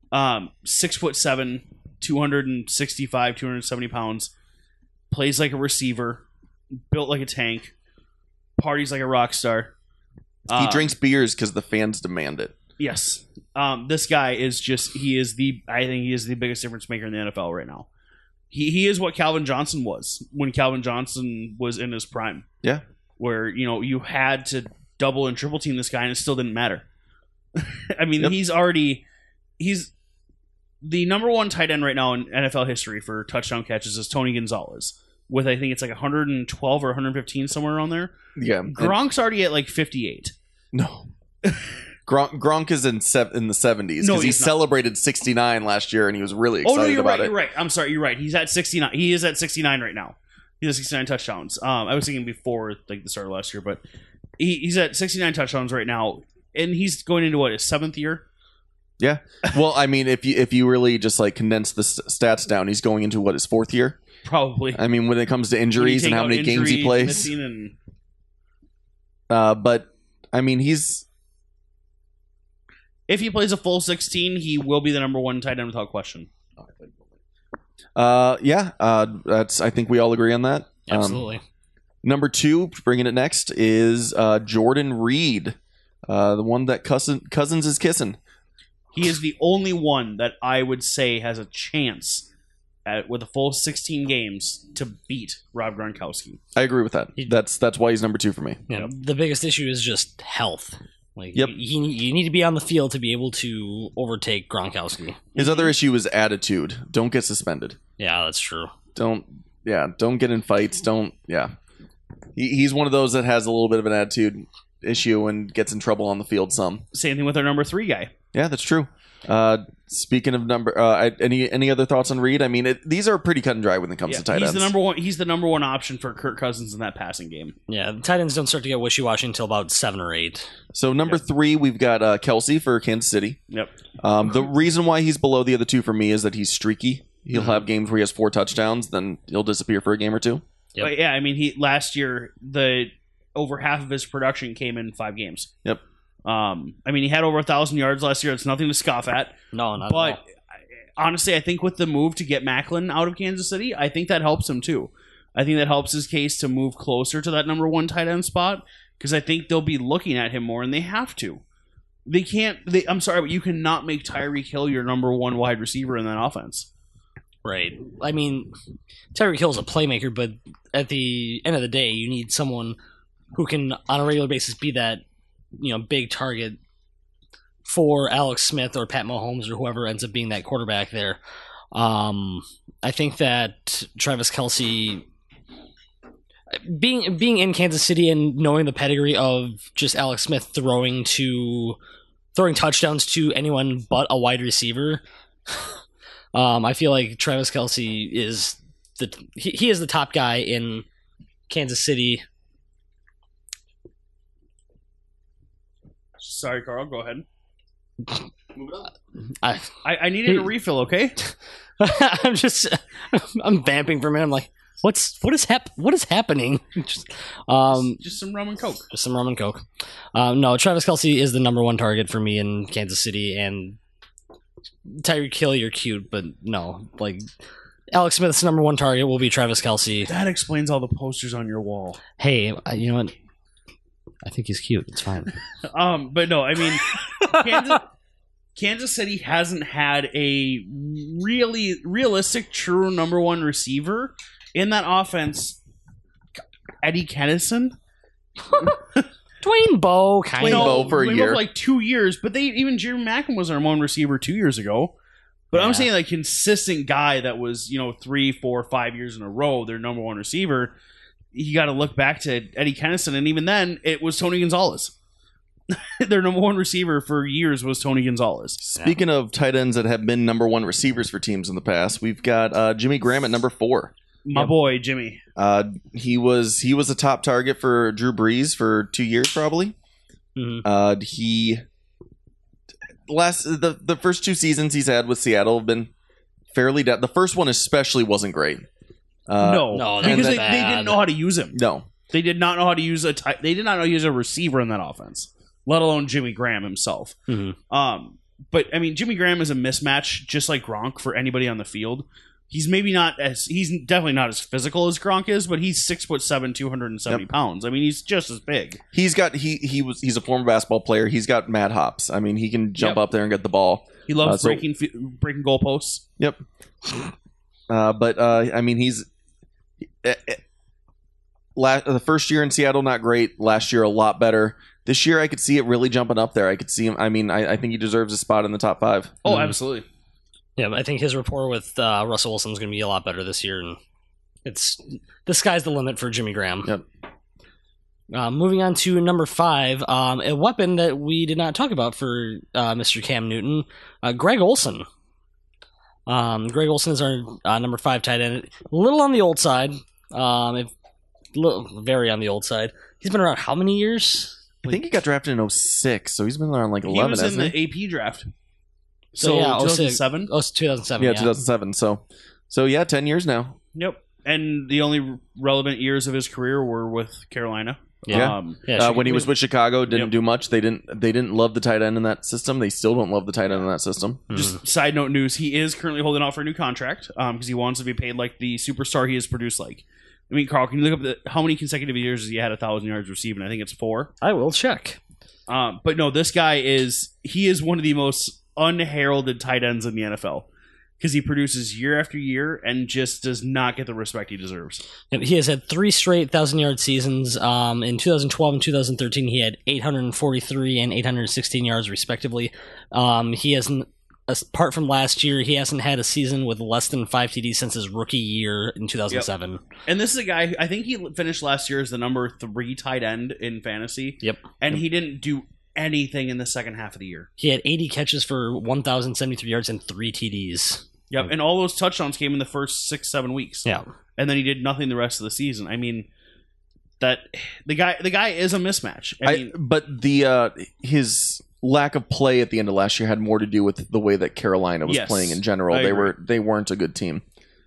6'7", 265, 270 pounds, plays like a receiver, built like a tank, parties like a rock star. He drinks beers because the fans demand it. Yes. This guy is I think he is the biggest difference maker in the NFL right now. He is what Calvin Johnson was when Calvin Johnson was in his prime. Yeah. Where, you had to double and triple team this guy and it still didn't matter. I mean, Yep. he's the number one tight end right now in NFL history for touchdown catches is Tony Gonzalez. With, I think it's like 112 or 115, somewhere around there. Yeah. Gronk's already at like 58. No. Gronk is in the 70s No, because he he's not. celebrated 69 last year and he was really excited Oh, no, you're about right. it. You're right. I'm sorry. You're right. He's at 69. He is at 69 right now. He has 69 touchdowns. I was thinking before like the start of last year, but he's at 69 touchdowns right now, and he's going into his 7th year. Yeah. Well, I mean, if you really just like condense the stats down, he's going into his 4th year. Probably. I mean, when it comes to injuries and how many games he plays. But I mean, if he plays a full 16, he will be the number one tight end without question. I think we all agree on that. Absolutely. Number 2, bringing it next, is Jordan Reed, the one that Cousins is kissing. He is the only one that I would say has a chance with a full 16 games to beat Rob Gronkowski. I agree with that. That's why he's number 2 for me. Yeah, the biggest issue is just health. Like, Yep. you need to be on the field to be able to overtake Gronkowski. His other issue is attitude. Don't get suspended. Yeah, that's true. Don't get in fights. He's one of those that has a little bit of an attitude issue and gets in trouble on the field some. Same thing with our number 3 guy. Yeah, that's true. Speaking of number, any other thoughts on Reed? I mean, these are pretty cut and dry when it comes to tight ends. He's the number one option for Kirk Cousins in that passing game. Yeah, the tight ends don't start to get wishy-washy until about 7 or 8. So number 3, we've got Kelsey for Kansas City. Yep. The reason why he's below the other 2 for me is that he's streaky. He'll have games where he has 4 touchdowns, then he'll disappear for a game or 2. Yep. But yeah, I mean, last year over half of his production came in 5 games. Yep. I mean, he had over 1,000 yards last year. It's nothing to scoff at. No, not But at all. honestly, I think with the move to get Macklin out of Kansas City, I think that helps him too. I think that helps his case to move closer to that number 1 tight end spot because I think they'll be looking at him more, and they have to. They can't. I'm sorry, but you cannot make Tyreek Hill your number 1 wide receiver in that offense. Right. I mean, Tyreek Hill's a playmaker, but at the end of the day, you need someone who can, on a regular basis, be that big target for Alex Smith or Pat Mahomes or whoever ends up being that quarterback there. I think that Travis Kelce, being in Kansas City and knowing the pedigree of just Alex Smith throwing touchdowns to anyone but a wide receiver, I feel like Travis Kelce is he is the top guy in Kansas City. Sorry, Carl. Go ahead. Move it up. I needed a refill. Okay. I'm vamping for a minute. I'm like, what is happening? Just some rum and coke. Just some rum and coke. No, Travis Kelce is the number 1 target for me in Kansas City, and Tyreek Hill, you're cute, but no, like Alex Smith's number 1 target will be Travis Kelce. That explains all the posters on your wall. Hey, you know what? I think he's cute. It's fine. But no, I mean, Kansas City hasn't had a really realistic, true number 1 receiver in that offense. Eddie Kennison, Dwayne Bowe, kind of. Bowe for a year. For like 2 years, but even Jerry Macklin was our 1 receiver 2 years ago. But I'm saying like consistent guy that was 3, 4, 5 years in a row their number 1 receiver. You got to look back to Eddie Kennison, and even then, it was Tony Gonzalez. Their number 1 receiver for years was Tony Gonzalez. Speaking of tight ends that have been number 1 receivers for teams in the past, we've got Jimmy Graham at number 4. My boy Jimmy. He was a top target for Drew Brees for 2 years, probably. Mm-hmm. the first 2 seasons he's had with Seattle have been fairly down. The first one especially wasn't great. No, that because was they bad. didn't know how to use him. No. They did not know how to use they did not know how to use a receiver in that offense, let alone Jimmy Graham himself. Mhm. But I mean, Jimmy Graham is a mismatch, just like Gronk, for anybody on the field. He's definitely not as physical as Gronk is, but he's 6'7", 270 pounds. I mean, he's just as big. He's a former basketball player. He's got mad hops. I mean, he can jump up there and get the ball. He loves breaking goalposts. Yep. I mean, he's the first year in Seattle not great. Last year a lot better. This year I could see it really jumping up there. I could see him. I mean, I think he deserves a spot in the top 5. Oh, absolutely. Yeah, but I think his rapport with Russell Wilson is going to be a lot better this year, and the sky's the limit for Jimmy Graham. Yep. Moving on to number 5, a weapon that we did not talk about for Mr. Cam Newton, Greg Olsen. Greg Olsen is our number 5 tight end. A little on the old side, very on the old side. He's been around how many years? I think he got drafted in 06, so he's been around like 11. He was in hasn't the he? AP draft. So yeah, 2007? Oh, it's 2007. Yeah, 2007. So yeah, 10 years now. Yep. And the only relevant years of his career were with Carolina. Yeah. When he was with Chicago, didn't Yep. do much. They didn't love the tight end in that system. They still don't love the tight end in that system. Just side note news: he is currently holding out for a new contract because he wants to be paid like the superstar he has produced. Like, I mean, Carl, can you look up how many consecutive years has he had 1,000 yards receiving? I think it's 4. I will check. But no, this guy is one of the most unheralded tight ends in the NFL because he produces year after year and just does not get the respect he deserves. He has had 3 straight 1,000-yard seasons. In 2012 and 2013, he had 843 and 816 yards, respectively. He hasn't, apart from last year, he hasn't had a season with less than 5 TDs since his rookie year in 2007. Yep. And this is a guy, I think he finished last year as the number 3 tight end in fantasy. Yep. And he didn't do anything in the second half of the year. He had 80 catches for 1,073 yards and 3 TDs. Yep, and all those touchdowns came in the first 6-7 weeks. Yeah. And then he did nothing the rest of the season. I mean, that the guy is a mismatch. But his lack of play at the end of last year had more to do with the way that Carolina was Yes, playing in general. I agree. They weren't a good team.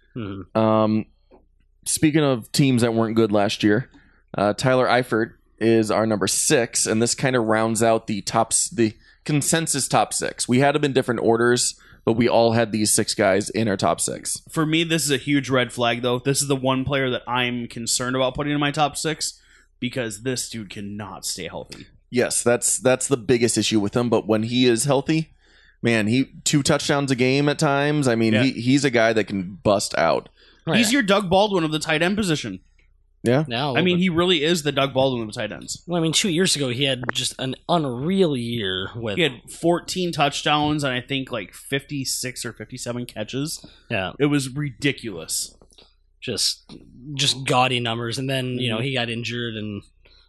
Mhm. Speaking of teams that weren't good last year, Tyler Eifert is our number 6, and this kind of rounds out the consensus top 6. We had them in different orders, but we all had these 6 guys in our top 6. For me, this is a huge red flag, though. This is the one player that I'm concerned about putting in my top 6 because this dude cannot stay healthy. Yes, that's the biggest issue with him. But when he is healthy, man, 2 touchdowns a game at times. I mean, Yeah. he's a guy that can bust out. Oh, He's yeah. your Doug Baldwin of the tight end position. Yeah. Now, I mean, he really is the Doug Baldwin of the tight ends. 2 years ago, he had just an unreal year with. He had 14 touchdowns and I think like 56 or 57 catches. Yeah. It was ridiculous. Just gaudy numbers, and then he got injured, and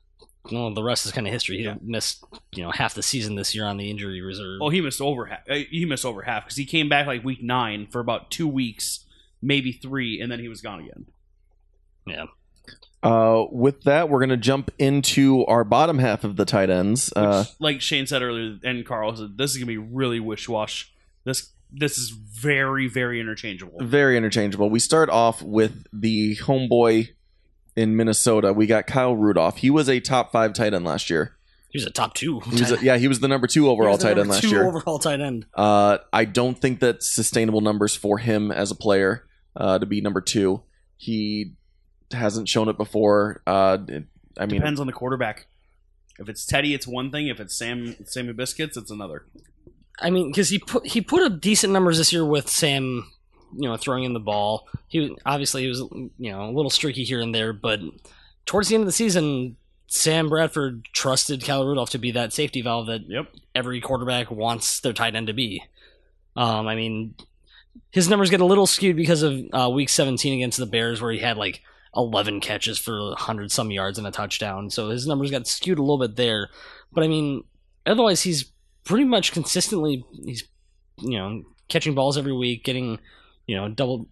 the rest is kind of history. He missed half the season this year on the injury reserve. Oh, he missed over half. He missed over half because he came back like week 9 for about 2 weeks, maybe 3, and then he was gone again. Yeah. With that, we're going to jump into our bottom half of the tight ends. Like Shane said earlier, and Carl said, this is going to be really wish-wash. This is very, very interchangeable. Very interchangeable. We start off with the homeboy in Minnesota. We got Kyle Rudolph. He was a top 5 tight end last year. He was a top 2. He was the number 2 overall tight end last year. Overall tight end. I don't think that's sustainable numbers for him as a player to be number 2. He hasn't shown it before. Depends on the quarterback. If it's Teddy, it's one thing. If it's Sammy Biscuits, it's another. I mean, because he put up decent numbers this year with Sam, throwing in the ball. He was a little streaky here and there, but towards the end of the season, Sam Bradford trusted Kyle Rudolph to be that safety valve that every quarterback wants their tight end to be. I mean, his numbers get a little skewed because of Week 17 against the Bears, where he had like 11 catches for 100-some yards and a touchdown. So his numbers got skewed a little bit there. But I mean, otherwise he's pretty much consistently catching balls every week, getting double,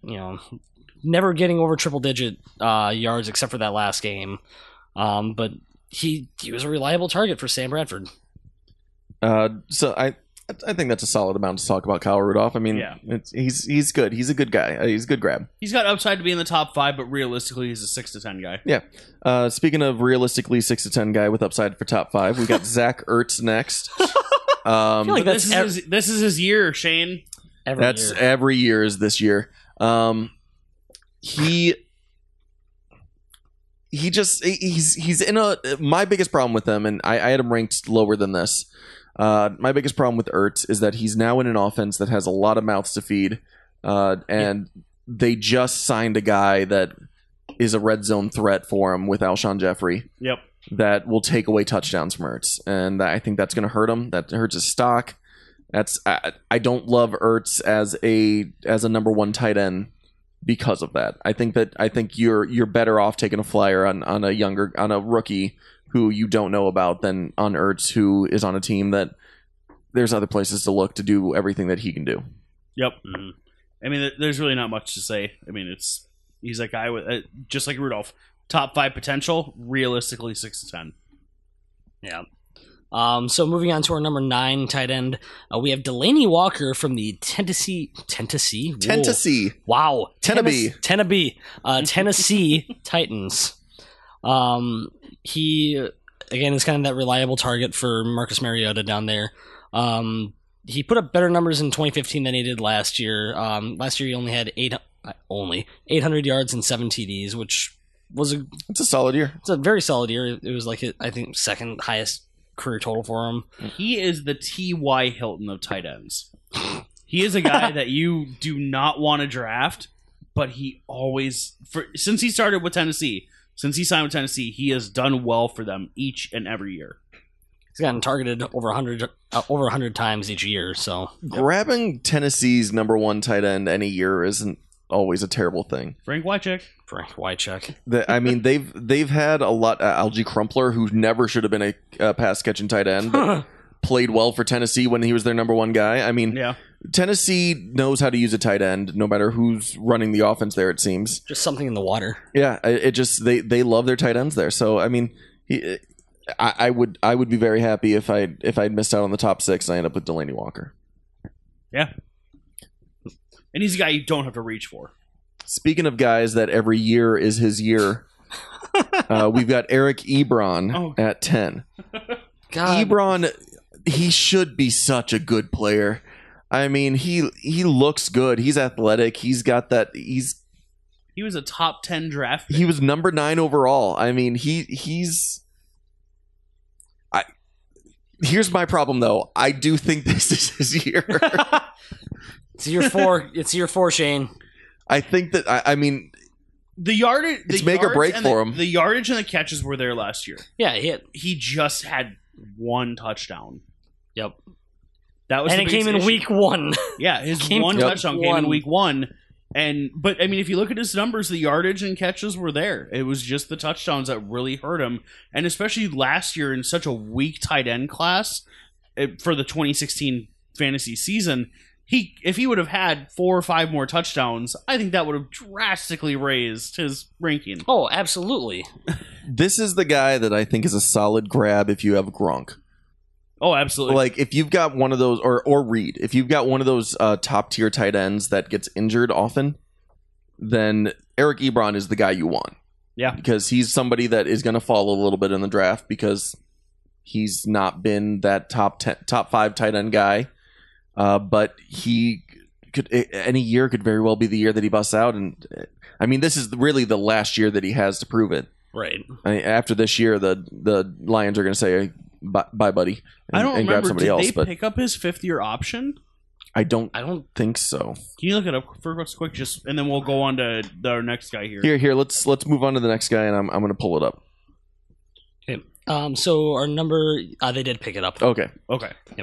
never getting over triple-digit yards except for that last game. But he was a reliable target for Sam Bradford. So I I think that's a solid amount to talk about Kyle Rudolph. I mean, Yeah. he's good. He's a good guy. He's a good grab. He's got upside to be in the top 5, but realistically, he's a 6 to 10 guy. Speaking of realistically 6 to 10 guy with upside for top 5, we got Zach Ertz next. I feel like But this is his year, Shane. Every year is this year. He's in my biggest problem with him, and I had him ranked lower than this. My biggest problem with Ertz is that he's now in an offense that has a lot of mouths to feed, and they just signed a guy that is a red zone threat for him with Alshon Jeffrey. Yep. That will take away touchdowns from Ertz, and I think that's going to hurt him. That hurts his stock. I don't love Ertz as a number 1 tight end because of that. I think you're better off taking a flyer on a rookie who you don't know about than on Ertz, who is on a team that there's other places to look to do everything that he can do. Yep. Mm-hmm. I mean, there's really not much to say. I mean, he's a guy with just like Rudolph, top 5 potential, realistically 6 to 10. Yeah. So moving on to our number 9 tight end, we have Delaney Walker from the Tennessee. Wow. Tennessee Titans. He again is kind of that reliable target for Marcus Mariota down there. He put up better numbers in 2015 than he did last year. Last year he only had 800 yards and 7 TDs, which was it's a solid year. It's a very solid year. It was like I think second highest career total for him. He is the T.Y. Hilton of tight ends. He is a guy that you do not want to draft, but he always, since he started with Tennessee, since he signed with Tennessee, he has done well for them each and every year. He's gotten targeted over 100 times each year. So grabbing Tennessee's number 1 tight end any year isn't always a terrible thing. Frank Wycheck. I mean, they've had a lot. Algie Crumpler, who never should have been a pass catching tight end, but played well for Tennessee when he was their number 1 guy. I mean, yeah. Tennessee knows how to use a tight end, no matter who's running the offense there. It seems just something in the water. Yeah, it just they love their tight ends there. So I mean, I would be very happy if I'd missed out on the top 6 and I end up with Delaney Walker. Yeah. And he's a guy you don't have to reach for. Speaking of guys that every year is his year, we've got Eric Ebron at 10. God. Ebron, he should be such a good player. I mean, he looks good. He's athletic. He's got that. He was a top 10 draft pick. He was number 9 overall. I mean, he's. Here's my problem, though. I do think this is his year. It's year 4. It's year 4, Shane. I think that I mean the yardage. It's make or break for him. The yardage and the catches were there last year. Yeah, he just had 1 touchdown. Yep. That was and it came in week 1. Yeah, his 1 touchdown came in week 1. But I mean, if you look at his numbers, the yardage and catches were there. It was just the touchdowns that really hurt him, and especially last year in such a weak tight end class for the 2016 fantasy season. If he would have had 4 or 5 more touchdowns, I think that would have drastically raised his ranking. Oh, absolutely. This is the guy that I think is a solid grab if you have Gronk. Oh, absolutely. Like if you've got one of those, or Reed, if you've got one of those top tier tight ends that gets injured often, then Eric Ebron is the guy you want. Yeah, because he's somebody that is going to fall a little bit in the draft because he's not been that top 5 tight end guy. But he could any year could very well be the year that he busts out, and I mean this is really the last year that he has to prove it. Right. I mean, after this year, the Lions are going to say bye, buddy, and, I don't remember. Grab somebody Did else. They pick up his 5th-year option? I don't think so. Can you look it up for us quick, and then we'll go on to our next guy here. Here. Let's move on to the next guy, and I'm going to pull it up. Okay. So our number, they did pick it up. Okay. Yep.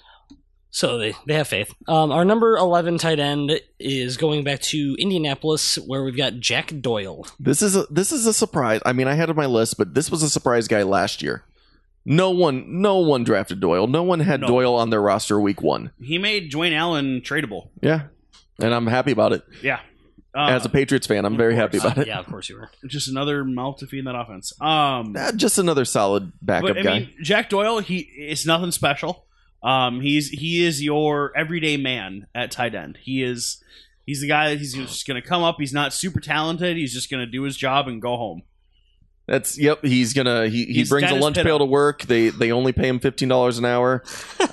So they have faith. Our number 11 tight end is going back to Indianapolis, where we've got Jack Doyle. This is a surprise. I mean, I had it on my list, but this was a surprise guy last year. No one drafted Doyle. No one had Doyle on their roster week 1. He made Dwayne Allen tradable. Yeah, and I'm happy about it. Yeah. As a Patriots fan, I'm very happy about it. Yeah, of course you were. Just another mouth to feed in that offense. Just another solid backup guy. I mean, Jack Doyle, it's nothing special. He is your everyday man at tight end. He's the guy that he's just going to come up. He's not super talented. He's just going to do his job and go home. He's gonna he brings Dennis a lunch pail to work. They only pay him $15 an hour.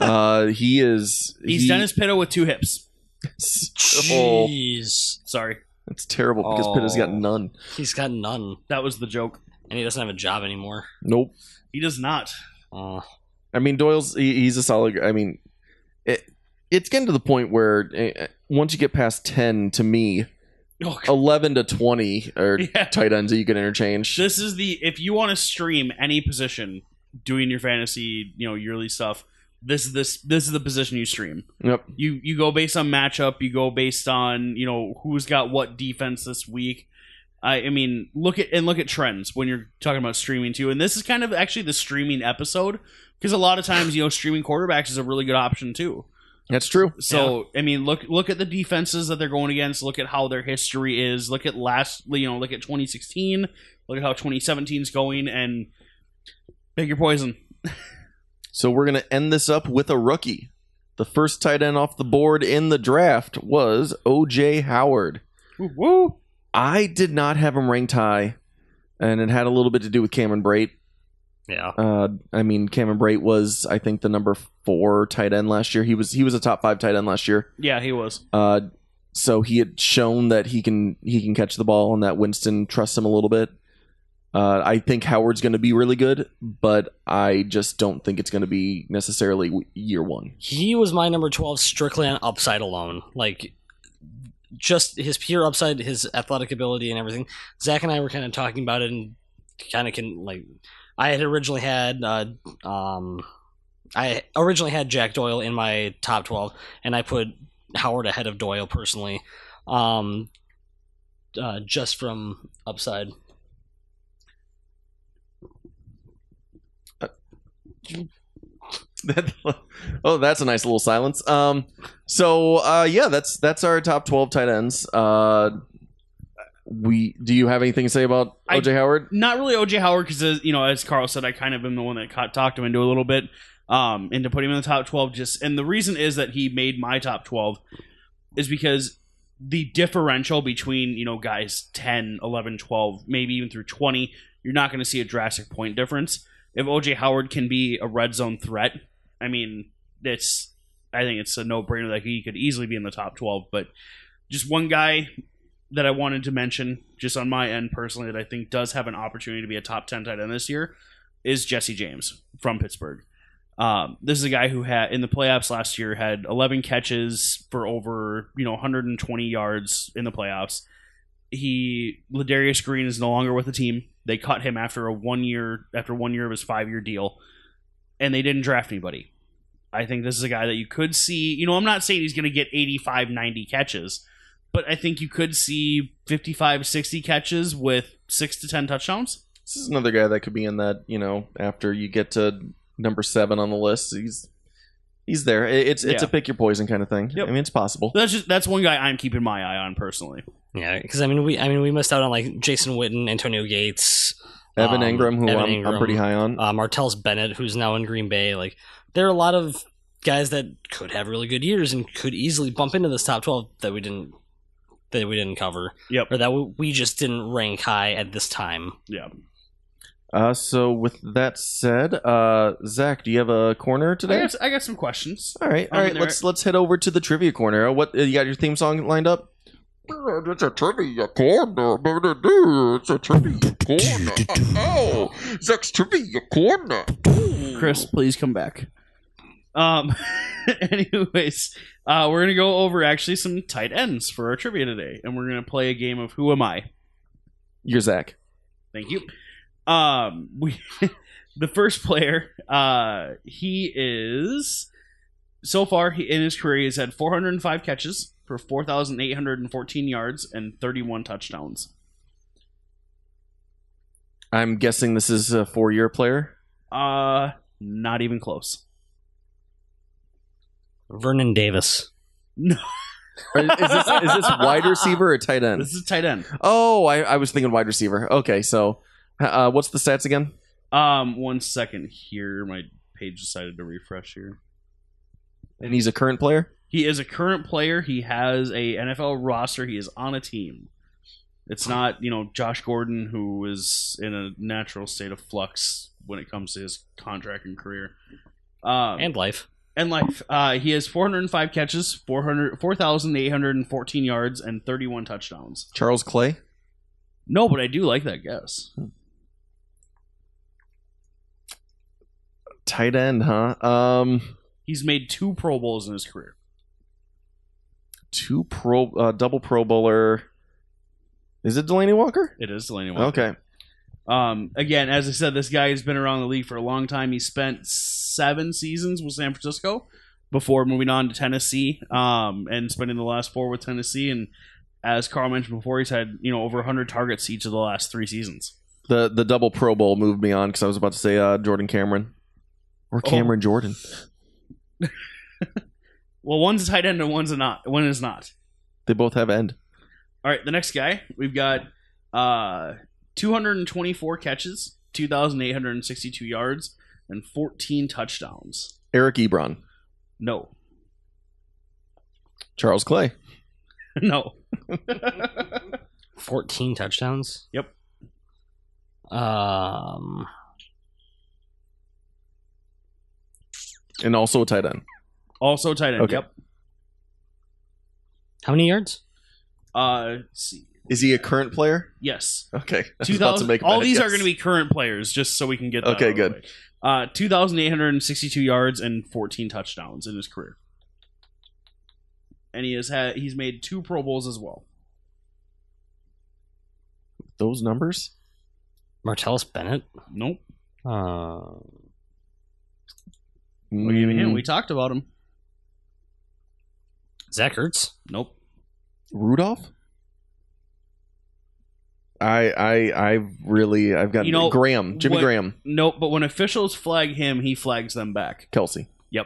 He's Dennis Pitta with 2 hips. Oh, Jeez. Sorry, that's terrible because Pitta's got none. He's got none. that was the joke. And he doesn't have a job anymore. Nope. He does not. I mean, Doyle's he's a solid. I mean, it's getting to the point where once you get past 10, to me, 11 to 20 are tight ends that you can interchange. This is if you want to stream any position doing your fantasy, yearly stuff. This is the position you stream. Yep. You go based on matchup. You go based on who's got what defense this week. I mean, look at trends when you're talking about streaming too. And this is kind of actually the streaming episode because a lot of times streaming quarterbacks is a really good option too. That's true. So I mean, look at the defenses that they're going against. Look at how their history is. Look at look at 2016. Look at how 2017 is going, and pick your poison. So we're gonna end this up with a rookie. The first tight end off the board in the draft was OJ Howard. Woo! I did not have him ranked high, and it had a little bit to do with Cameron Brate. Yeah. I mean, Cameron Brate was, I think, the number 4 tight end last year. He was a top 5 tight end last year. Yeah, he was. So he had shown that he can catch the ball, and that Winston trusts him a little bit. I think Howard's going to be really good, but I just don't think it's going to be necessarily year 1. He was my number 12 strictly on upside alone. Like, just his pure upside, his athletic ability and everything. Zach and I were kind of talking about it and kind of I had originally had Jack Doyle in my top 12, and I put Howard ahead of Doyle personally, just from upside. That's a nice little silence. That's our top 12 tight ends. Do you have anything to say about OJ Howard? Not really OJ Howard because as Carl said, I kind of am the one that talked him into a little bit into putting him in the top 12. And the reason is that he made my top 12 is because the differential between guys 10, 11, 12, maybe even through 20, you're not going to see a drastic point difference. If OJ Howard can be a red zone threat, I mean, I think it's a no-brainer that he could easily be in the top 12. But just one guy that I wanted to mention, just on my end personally, that I think does have an opportunity to be a top 10 tight end this year, is Jesse James from Pittsburgh. This is a guy who had, in the playoffs last year, had 11 catches for over 120 yards in the playoffs. Ladarius Green is no longer with the team. They cut him after 1 year of his 5-year deal, and they didn't draft anybody. I think this is a guy that you could see. I'm not saying he's going to get 85, 90 catches, but I think you could see 55, 60 catches with 6 to 10 touchdowns. This is another guy that could be in that, after you get to number 7 on the list, he's there. It's a pick your poison kind of thing. Yep. I mean, it's possible. That's one guy I'm keeping my eye on personally. Yeah, because we missed out on like Jason Witten, Antonio Gates, Evan Engram, who I'm pretty high on. Martellus Bennett, who's now in Green Bay. Like, there are a lot of guys that could have really good years and could easily bump into this top 12 that we didn't cover. Yep. Or that we just didn't rank high at this time. Yeah. So with that said, Zach, do you have a corner today? I got some questions. All right. Let's head over to the trivia corner. What you got your theme song lined up? It's a trivia corner. It's a trivia corner. Oh, Zach's trivia corner. Chris, please come back. Anyways, we're gonna go over actually some tight ends for our trivia today, and we're gonna play a game of Who Am I? You're Zach. Thank you. The first player, he is so far in his career he's had 405 catches for 4,814 yards and 31 touchdowns. I'm guessing this is a 4-year player. Not even close. Vernon Davis. No. Is this wide receiver or tight end? This is tight end. Oh, I was thinking wide receiver. Okay, so what's the stats again? 1 second here. My page decided to refresh here. And he's a current player? He is a current player. He has a NFL roster. He is on a team. It's not, Josh Gordon, who is in a natural state of flux when it comes to his contract and career. And life. He has 405 catches, 4,814 yards, and 31 touchdowns. Charles Clay? No, but I do like that guess. Tight end, huh? He's made 2 Pro Bowls in his career. 2 double Pro Bowler. Is it Delaney Walker? It is Delaney Walker. Okay. Again, as I said, this guy has been around the league for a long time. He spent 7 seasons with San Francisco before moving on to Tennessee, and spending the last 4 with Tennessee. And as Carl mentioned before, he's had over 100 targets each of the last 3 seasons. The double Pro Bowl moved me on because I was about to say Jordan Cameron or Cameron Jordan. Well, one's a tight end and one is not. They both have end. All right, the next guy, we've got 224 catches, 2,862 yards, and 14 touchdowns. Eric Ebron. No. Charles Clay. No. 14 touchdowns? Yep. And also a tight end. Also tight end, Okay. Yep. How many yards? Let's see. Is he a current player? Yes. Okay. I was about to make a all bad these are guess. going to be current players, just so we can get that Okay, out of the good. way. 2,862 yards and 14 touchdowns in his career. And he's made 2 Pro Bowls as well. Those numbers? Martellus Bennett? Nope. Uh, We'll give you a hint. We talked about him. Zach Ertz? Nope. Rudolph? I've got Graham. Jimmy Graham. Nope, but when officials flag him, he flags them back. Kelsey. Yep.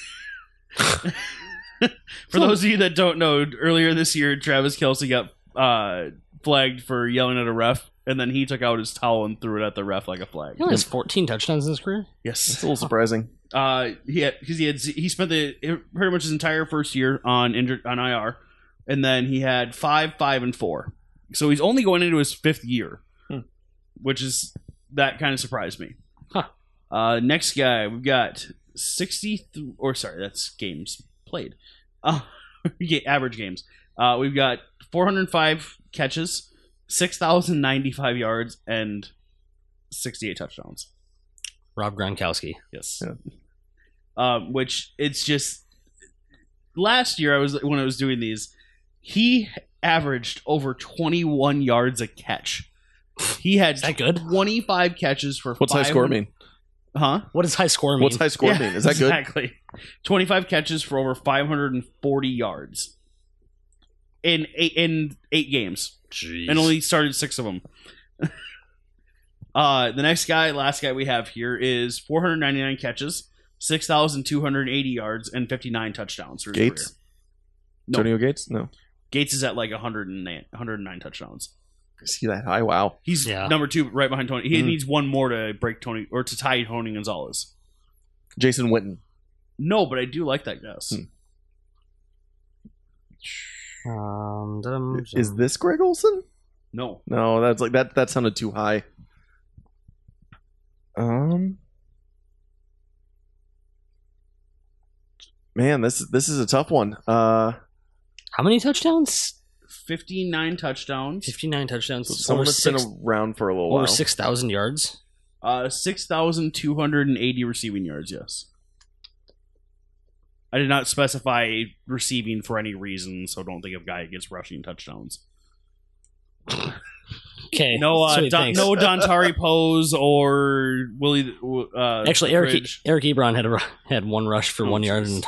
For those of you that don't know, earlier this year, Travis Kelce got flagged for yelling at a ref, and then he took out his towel and threw it at the ref like a flag. He only has 14 touchdowns in his career? It's Yes. a little surprising. He spent pretty much his entire first year on IR, and then he had 5, 5, and 4. So he's only going into his 5th year, which that kind of surprised me. Huh. Next guy, we've got 60, that's games played. Average games. We've got 405 catches, 6,095 yards, and 68 touchdowns. Rob Gronkowski. Yes. Yeah. Which it's just last year when I was doing these, he averaged over 21 yards a catch. He had Is that good? 25 catches for What's high score mean? Huh? What does high score mean? What's high score mean? Is that good? Exactly. 25 catches for over 540 yards in 8 games. Jeez. And only started 6 of them. The last guy we have here is 499 catches, 6,280 yards, and 59 touchdowns for his Gates? career. No. Antonio Gates? No. Gates is at like 109 touchdowns. Is he that high? Wow. He's number 2 right behind Tony. He needs one more to break Tony or to tie Tony Gonzalez. Jason Witten. No, but I do like that guess. Is this Greg Olson? No. No, that's like that sounded too high. Man, this is a tough one. How many touchdowns? 59 touchdowns. 59 touchdowns. Someone that's been around for a little while. Over 6,000 yards. 6,280 receiving yards, yes. I did not specify receiving for any reason, so don't think of guy gets rushing touchdowns. Okay. No, sweet, thanks. no Dontari Pose or Willie. Actually, Eric Bridge. Ebron had 1 rush for 1 yard. geez.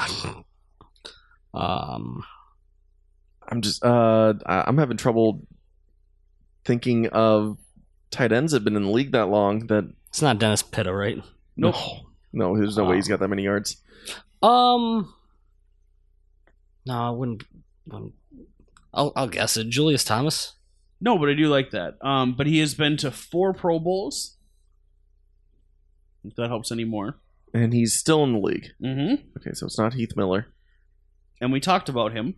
And I'm just I'm having trouble thinking of tight ends that have been in the league that long that it's not Dennis Pitta, right? Nope. No, there's no way he's got that many yards. No, I wouldn't. I'll guess it. Julius Thomas. No, but I do like that. But he has been to 4 Pro Bowls. If that helps anymore. And he's still in the league. Mm-hmm. Okay, so it's not Heath Miller. and we talked about him.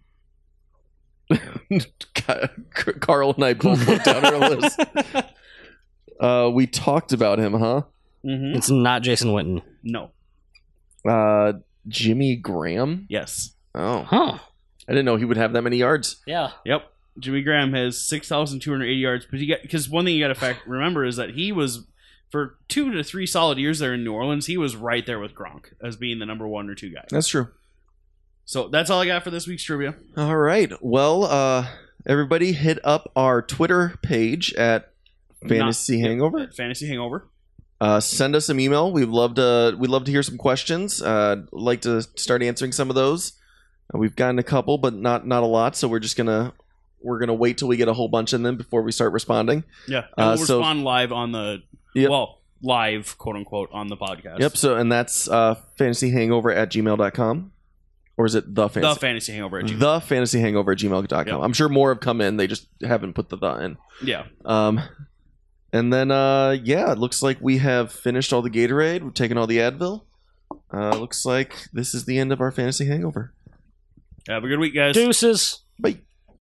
Carl and I both looked down our list. We talked about him, huh? Mm-hmm. It's not Jason Witten. No. Jimmy Graham? Yes. Oh. Huh. I didn't know he would have that many yards. Yeah. Yep. Jimmy Graham has 6,280 yards, but because one thing you got to remember is that he was, for 2 to 3 solid years there in New Orleans, he was right there with Gronk as being the number 1 or 2 guy. That's true. So that's all I got for this week's trivia. All right. Well, everybody hit up our Twitter page at Fantasy Hangover. Fantasy Hangover. Send us some email. We'd love to hear some questions. Like to start answering some of those. We've gotten a couple, but not a lot. So we're gonna wait till we get a whole bunch in them before we start responding. Yeah, and we'll respond live on the live quote unquote on the podcast. Yep. So and that's fantasyhangover@gmail.com. Or is it the fantasy? The Fantasy Hangover. The Fantasy Hangover @gmail.com. Yep. I'm sure more have come in. They just haven't put the in. Yeah. And then it looks like we have finished all the Gatorade. We've taken all the Advil. Looks like this is the end of our Fantasy Hangover. Have a good week, guys. Deuces. Bye.